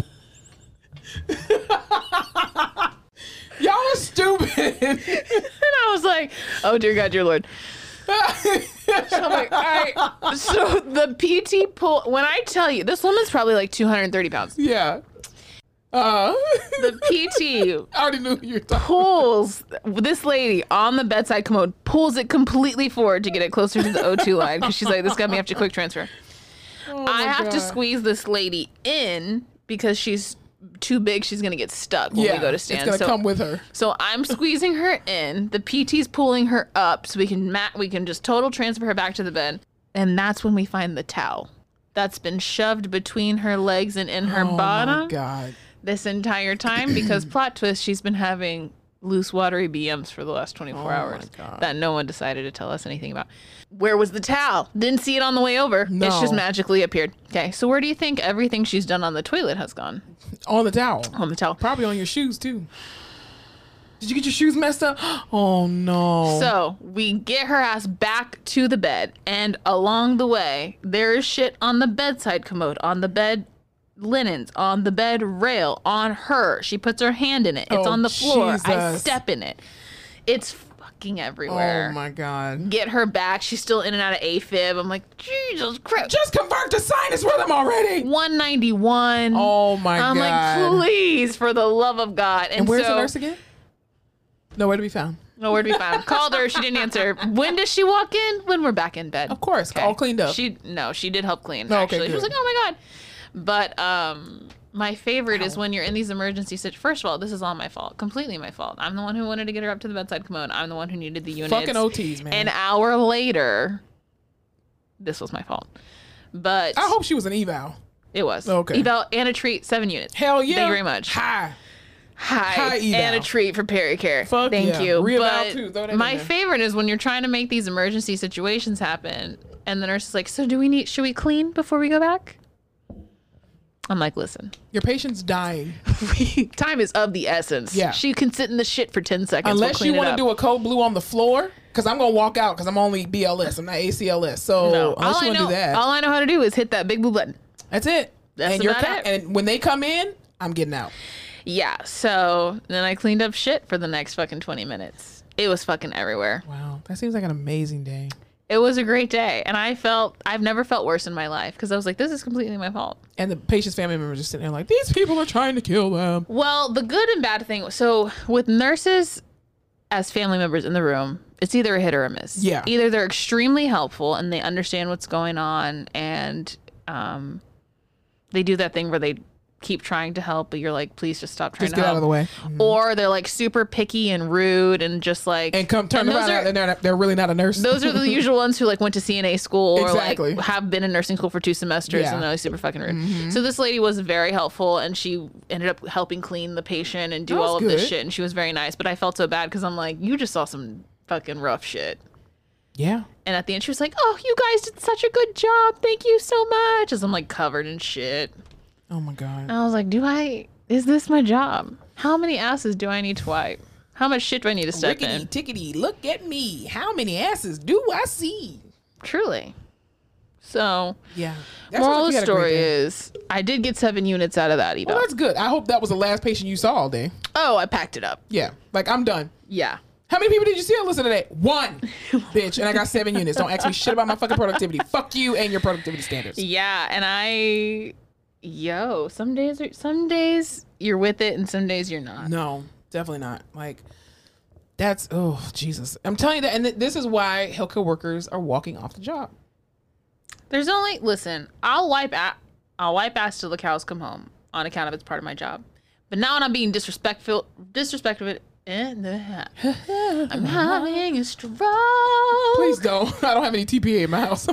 Y'all are stupid. And I was like, oh, dear God, dear Lord. So I'm like, all right. So the PT when I tell you, this woman's probably like 230 pounds. Yeah. The PT I already knew you were talking. pulls this lady on the bedside commode, pulls it completely forward to get it closer to the O2 line because she's like, this got me after quick transfer. I have to squeeze this lady in because she's too big. She's gonna get stuck when we go to stand. It's gonna come with her. So I'm squeezing her in. The PT's pulling her up so we can just total transfer her back to the bed. And that's when we find the towel that's been shoved between her legs and in her bottom. Oh my God. This entire time because plot twist, she's been having loose watery BMs for the last 24 hours that no one decided to tell us anything about. Where was the towel? Didn't see it on the way over. No. It's just magically appeared. Okay, so where do you think everything she's done on the toilet has gone? On the towel. On the towel. Probably on your shoes too. Did you get your shoes messed up? Oh no. So we get her ass back to the bed, and along the way, there is shit on the bedside commode, on the bed linens on the bed rail on her. She puts her hand in it. It's on the floor. Jesus. I step in it. It's fucking everywhere. Oh my God. Get her back. She's still in and out of AFib. I'm like, Jesus Christ. Just convert to sinus rhythm already. 191. Oh my God. I'm like, please, for the love of God. And where's the nurse again? Nowhere to be found. Nowhere to be found. Called her. She didn't answer. When does she walk in? When we're back in bed. Of course. Okay. All cleaned up. She did help clean. Oh, actually. okay, She was good. like, oh my God. But my favorite is when you're in these emergency situations. First of all, this is all my fault. Completely my fault. I'm the one who wanted to get her up to the bedside commode. I'm the one who needed the units. Fucking OTs, man. An hour later, this was my fault. But I hope she was an eval. it was. Okay. Eval and a treat, 7 units. Hell yeah. Thank you very much. Hi. Hi, eval. and a treat for Pericare. Fuck Thank yeah. you. Re-eval But too. Throw that in my there. favorite is when you're trying to make these emergency situations happen, and the nurse is like, "So should we clean before we go back?" I'm like, "Listen, Your patient's dying. time is of the essence. Yeah. She can sit in the shit for 10 seconds. Unless you want to do a code blue on the floor, because I'm going to walk out because I'm only BLS. I'm not ACLS. So no. unless you want to do that, All I know how to do is hit that big blue button. that's it. That's and about it. And when they come in, I'm getting out. Yeah. So then I cleaned up shit for the next fucking 20 minutes. It was fucking everywhere. Wow. That seems like an amazing day. It was a great day, and I've never felt worse in my life because I was like, this is completely my fault. And the patient's family members just sitting there like, these people are trying to kill them. Well, the good and bad thing, so with nurses as family members in the room, it's either a hit or a miss. Yeah. Either they're extremely helpful and they understand what's going on, and they do that thing where they keep trying to help, but you're like, please just stop trying Just to get help. out of the way. Or they're like super picky and rude and just like... And come turn those around are- and they're really not a nurse. Those are the usual ones who like went to CNA school or Exactly. like have been in nursing school for 2 semesters Yeah. and they're like super fucking rude. So this lady was very helpful and she ended up helping clean the patient and do That's all of this good. shit, and she was very nice. But I felt so bad because I'm like, you just saw some fucking rough shit. Yeah. And at the end she was like, oh, you guys did such a good job. Thank you so much. As I'm like covered in shit. Oh my God. And I was like, is this my job? How many asses do I need to wipe? How much shit do I need to step Rickety in? tickety, look at me. How many asses do I see? Truly. So, Yeah. That moral sounds of like the you had a great story day. is I did get 7 units out of that eval. Well, that's good. I hope that was the last patient you saw all day. Oh, I packed it up. Yeah. Like, I'm done. Yeah. How many people did you see on listen today? 1, bitch. And I got 7 units. Don't ask me shit about my fucking productivity. Fuck you and your productivity standards. Yeah, and some days you're with it and some days you're not. No, definitely not. Like, that's, oh, Jesus. I'm telling you that. And this is why healthcare workers are walking off the job. There's only, listen, I'll wipe ass till the cows come home on account of it's part of my job. But now when I'm being disrespectful in the house. I'm having a stroke. Please don't. I don't have any TPA in my house.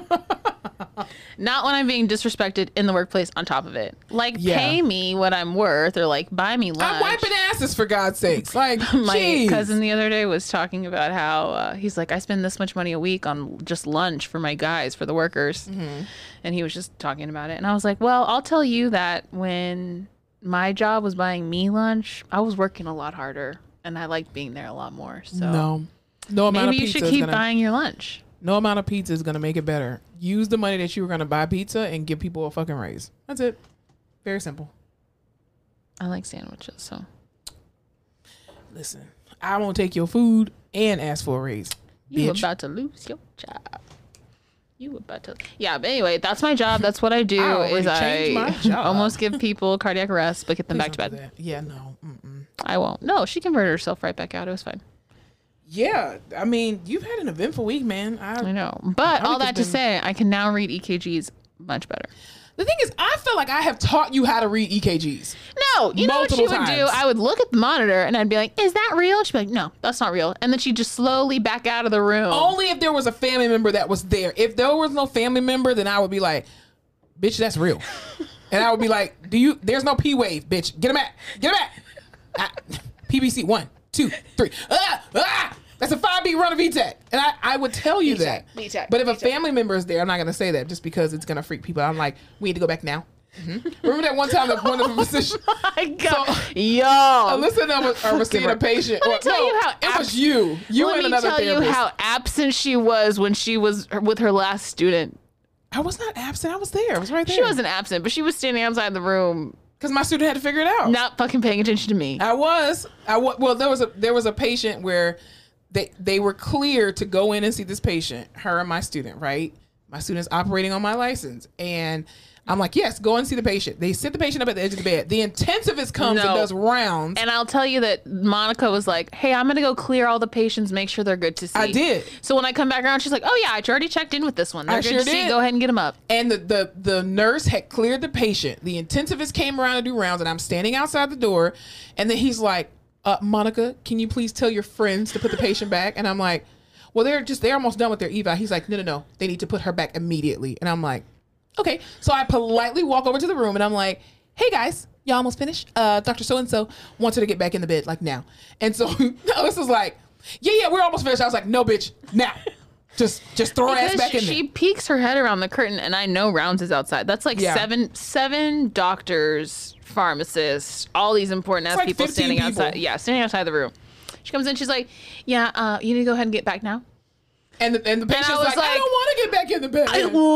Not when I'm being disrespected in the workplace on top of it. Like, Yeah. pay me what I'm worth or, like, buy me lunch. I'm wiping asses, for God's sakes. Like, My jeez. cousin the other day was talking about how he's like, I spend this much money a week on just lunch for my guys, for the workers. Mm-hmm. And he was just talking about it. And I was like, well, I'll tell you that when my job was buying me lunch, I was working a lot harder. And I liked being there a lot more. So No amount maybe of you pizza should keep buying your lunch. No amount of pizza is gonna make it better. Use the money that you were gonna buy pizza and give people a fucking raise. That's it. Very simple. I like sandwiches, so. Listen, I won't take your food and ask for a raise. You Bitch. about to lose your job. You about to. Yeah, but anyway, that's my job. That's what I do. I already is changed my job. almost give people cardiac arrest, but get them Please back to don't bed. do that. Yeah, no. Mm-mm. I won't. No, she converted herself right back out. It was fine. Yeah, I mean, you've had an eventful week, man. I know. But my all week that has to been- say, I can now read EKGs much better. The thing is, I feel like I have taught you how to read EKGs. No, you know what she Multiple would do? times. I would look at the monitor and I'd be like, is that real? She'd be like, no, that's not real. And then she'd just slowly back out of the room. Only if there was a family member that was there. If there was no family member, then I would be like, bitch, that's real. And I would be like, there's no P wave, bitch. Get him back. Get him back. PBC 1, 2, 3. That's a 5-beat run of VTAC. And I would tell you that. VTAC, But if a family member is there, I'm not going to say that just because it's going to freak people out. I'm like, we need to go back now. Remember that one time that one of the physicians, My God. Alyssa was seeing a patient. Let me tell you how it was you. You Let and me another tell you therapist. how absent she was when she was with her last student. I was not absent. I was there. I was right there. She wasn't absent, but she was standing outside the room, because my student had to figure it out. not fucking paying attention to me. Well, there was a patient where they were clear to go in and see this patient, her and my student, right? My student's operating on my license, and I'm like, yes, go and see the patient. They sit the patient up at the edge of the bed. The intensivist comes and does rounds. And I'll tell you that Monica was like, hey, I'm going to go clear all the patients, make sure they're good to see. I did. So when I come back around, she's like, oh, yeah, I already checked in with this one. They're I good sure to see. did. Go ahead and get them up. And the nurse had cleared the patient. The intensivist came around to do rounds, and I'm standing outside the door. And then he's like, Monica, can you please tell your friends to put the patient back? And I'm like, well, they're almost done with their eval. He's like, no. They need to put her back immediately. And I'm like, okay. So I politely walk over to the room and I'm like, hey guys, y'all almost finished? Dr. So-and-so wants her to get back in the bed, like now. And so this is like, yeah, we're almost finished. I was like, no, bitch, now. Just throw her ass back in there. She peeks her head around the curtain, and I know Rounds is outside. That's like seven doctors, pharmacists, all these important ass people standing outside. Yeah, standing outside the room. She comes in, she's like, yeah, you need to go ahead and get back now. And the patient's like, I don't want to get back in the bed.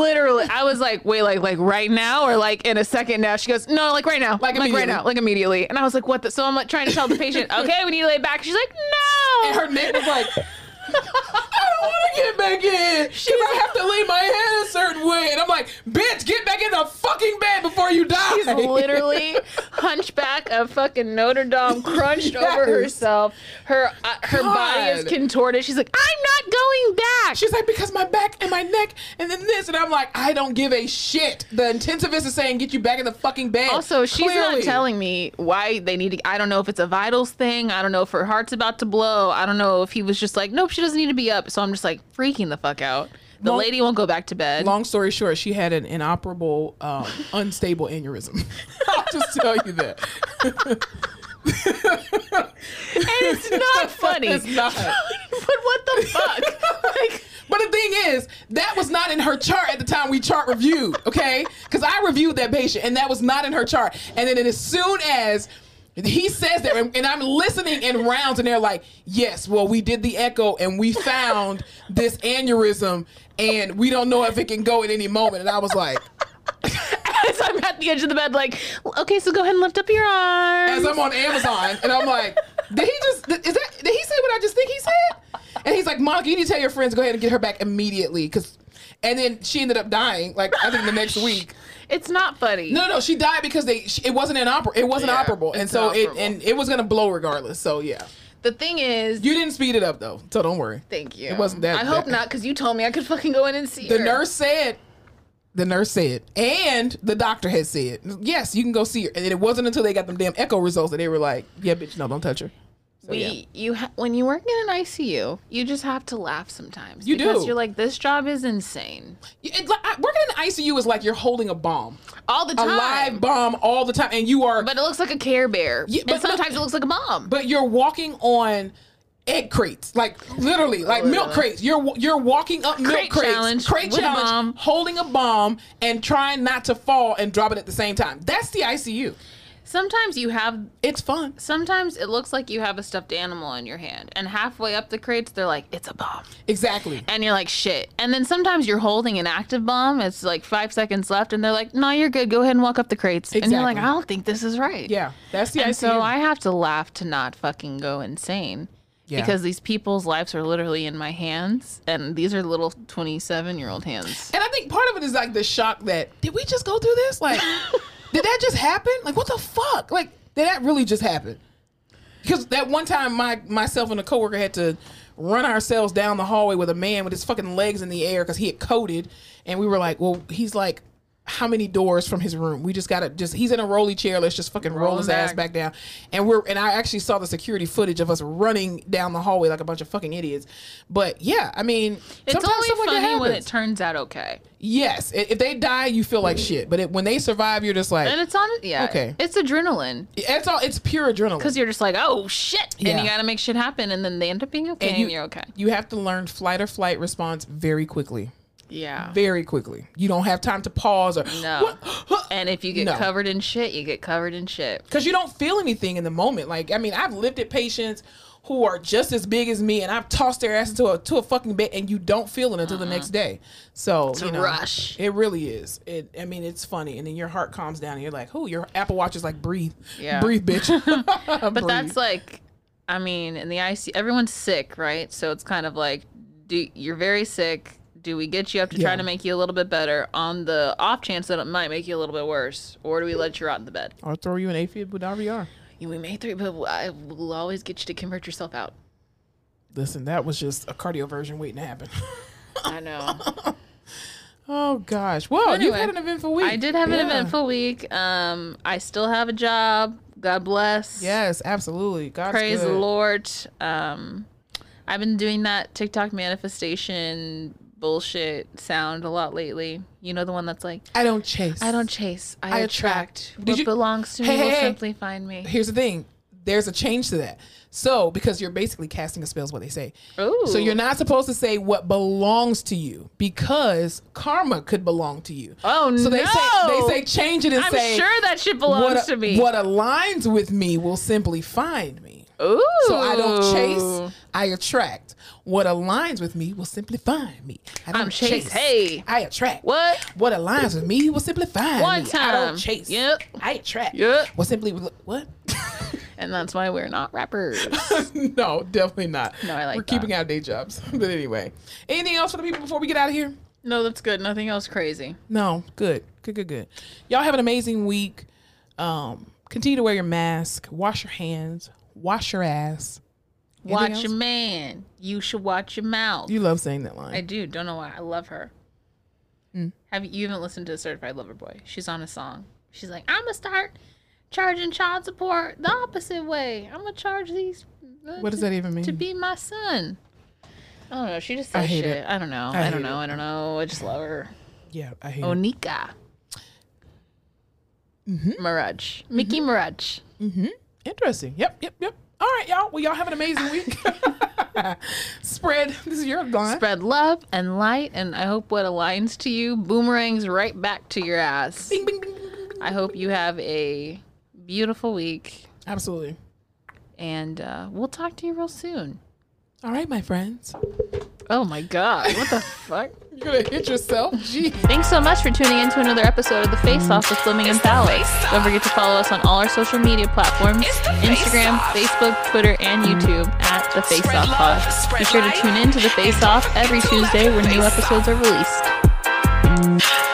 I was like, wait, like right now or like in a second now? She goes, no, like right now. Like right now, like immediately. And I was like, what the? So I'm like trying to tell the patient, okay, we need to lay back. She's like, no. And her neck was like, I don't want to get back in because I have to lay my head a certain way. And I'm like, bitch, get back in the fucking bed before you die. She's literally hunchback of fucking Notre Dame, crunched over herself. Her body is contorted. She's like, I'm not going back. She's like, because my back and my neck and then this. And I'm like, I don't give a shit. The intensivist is saying, get you back in the fucking bed. Also, she's not telling me why they need to. I don't know if it's a vitals thing. I don't know if her heart's about to blow. I don't know if he was just like, nope, she doesn't need to be up. So I'm just like freaking the fuck out. The lady won't go back to bed. Long story short, she had an inoperable, unstable aneurysm. I'll just tell you that. And it's not funny. It's not. But what the fuck? But the thing is, that was not in her chart at the time we chart reviewed, okay? Because I reviewed that patient, and that was not in her chart. And then as soon as he says that, and I'm listening in rounds, and they're like, yes, well, we did the echo, and we found this aneurysm, and we don't know if it can go at any moment. And I was like... As I'm at the edge of the bed, like, okay, so go ahead and lift up your arms. As I'm on Amazon, and I'm like, did he say what I just think he said? And he's like, Monica, you need to tell your friends, go ahead and get her back immediately. And then she ended up dying, like, I think the next week. It's not funny. No, she died because it wasn't operable. And so it was going to blow regardless. So, yeah. The thing is... You didn't speed it up, though, so don't worry. Thank you. It wasn't that... I hope not, because you told me I could fucking go in and see her. The nurse said, and the doctor had said, yes, you can go see her. And it wasn't until they got them damn echo results that they were like, yeah, bitch, no, don't touch her. So, when you work in an ICU, you just have to laugh sometimes. Because you're like, this job is insane. Working in the ICU is like you're holding a bomb. All the time. A live bomb all the time. And you are... But it looks like a Care Bear. Yeah, and sometimes it looks like a bomb. But you're walking on... egg crates, like literally, like milk crates. You're walking up milk crates, crate challenge, holding a bomb and trying not to fall and drop it at the same time. That's the ICU. Sometimes it's fun. Sometimes it looks like you have a stuffed animal in your hand, and halfway up the crates, they're like, it's a bomb. Exactly. And you're like, shit. And then sometimes you're holding an active bomb. It's like 5 seconds left, and they're like, no, you're good. Go ahead and walk up the crates. Exactly. And you're like, I don't think this is right. Yeah, that's the ICU. And so I have to laugh to not fucking go insane. Yeah. Because these people's lives are literally in my hands, and these are little 27-year-old hands. And I think part of it is like the shock that, did we just go through this? Like, did that just happen? Like, what the fuck? Like, did that really just happen? Because that one time myself and a coworker had to run ourselves down the hallway with a man with his fucking legs in the air because he had coded, and we were like, well, he's like, how many doors from his room? We just gotta he's in a rolly chair. Let's just fucking roll his ass back down. And I actually saw the security footage of us running down the hallway like a bunch of fucking idiots. But yeah, I mean, it's only funny when it turns out okay. Yes, if they die, you feel like shit. But when they survive, you're just like, and it's on. Yeah, okay. It's adrenaline. It's pure adrenaline because you're just like, oh shit, and you gotta make shit happen, and then they end up being okay, and you're okay. You have to learn fight or flight response very quickly. Yeah. Very quickly. You don't have time to pause or... No. And if you get covered in shit, you get covered in shit. Because you don't feel anything in the moment. Like, I mean, I've lifted patients who are just as big as me, and I've tossed their ass to a fucking bed, and you don't feel it until the next day. So It's a rush. It really is. It's funny, and then your heart calms down, and you're like, "Oh, your Apple Watch is like, breathe, breathe, bitch." But that's like, I mean, in the ICU, everyone's sick, right? So it's kind of like, you're very sick. Do we get you up to try to make you a little bit better on the off chance that it might make you a little bit worse? Or do we let you rot in the bed? Or throw you an AFib with RVR. We may throw you, but I will always get you to convert yourself out. Listen, that was just a cardio version waiting to happen. I know. Oh, gosh. Well, anyway, you've had an eventful week. I did have an eventful week. I still have a job. God bless. Yes, absolutely. God's Praise good. the Lord. I've been doing that TikTok manifestation bullshit sound a lot lately. You know, the one that's like, I don't chase. I attract. Did What you- belongs to me will simply find me. Here's the thing. There's a change to that. So, because you're basically casting a spell is what they say. Ooh. So you're not supposed to say what belongs to you because karma could belong to you. Oh, so they no. say change it and I'm say sure that shit belongs to me. What aligns with me will simply find me. Ooh. So I don't chase, I attract. What aligns with me will simply find me. I don't chase. Hey. I attract. What? What aligns with me will simply find One me. time. I don't chase. Yep. I attract. Yep. What simply what? And that's why we're not rappers. No, definitely not. No, I like We're that. keeping our day jobs. But anyway, anything else for the people before we get out of here? No, that's good. Nothing else crazy. No, good. Y'all have an amazing week. Continue to wear your mask. Wash your hands. Wash your ass. Anything Watch else? your man. You should watch your mouth. You love saying that line. I do. Don't know why. I love her. You haven't listened to Certified Lover Boy? She's on a song. She's like, I'm gonna start charging child support the opposite way. I'm gonna charge these. What does that even mean? To be my son. I don't know. She just I says hate shit. it. I don't know. I I don't hate know. it. I don't know. I just love her. Yeah, I hate it. Onika. Mirage. Mickey Mirage. Interesting. Yep. All right, y'all. Well, y'all have an amazing week. Spread. This is your line. Spread love and light, and I hope what aligns to you boomerangs right back to your ass. Bing, bing, bing, bing, bing, bing. I hope you have a beautiful week, Absolutely. and we'll talk to you real soon. All right, my friends. Oh my God, what the fuck? You're going to hit yourself? Gee. Thanks so much for tuning in to another episode of The Face Off with Fleming and Fowler. Don't forget to follow us on all our social media platforms, Instagram, Facebook, Twitter, and YouTube at The Face Off Pod. Be sure to tune in to The Face Off every Tuesday when new episodes are released.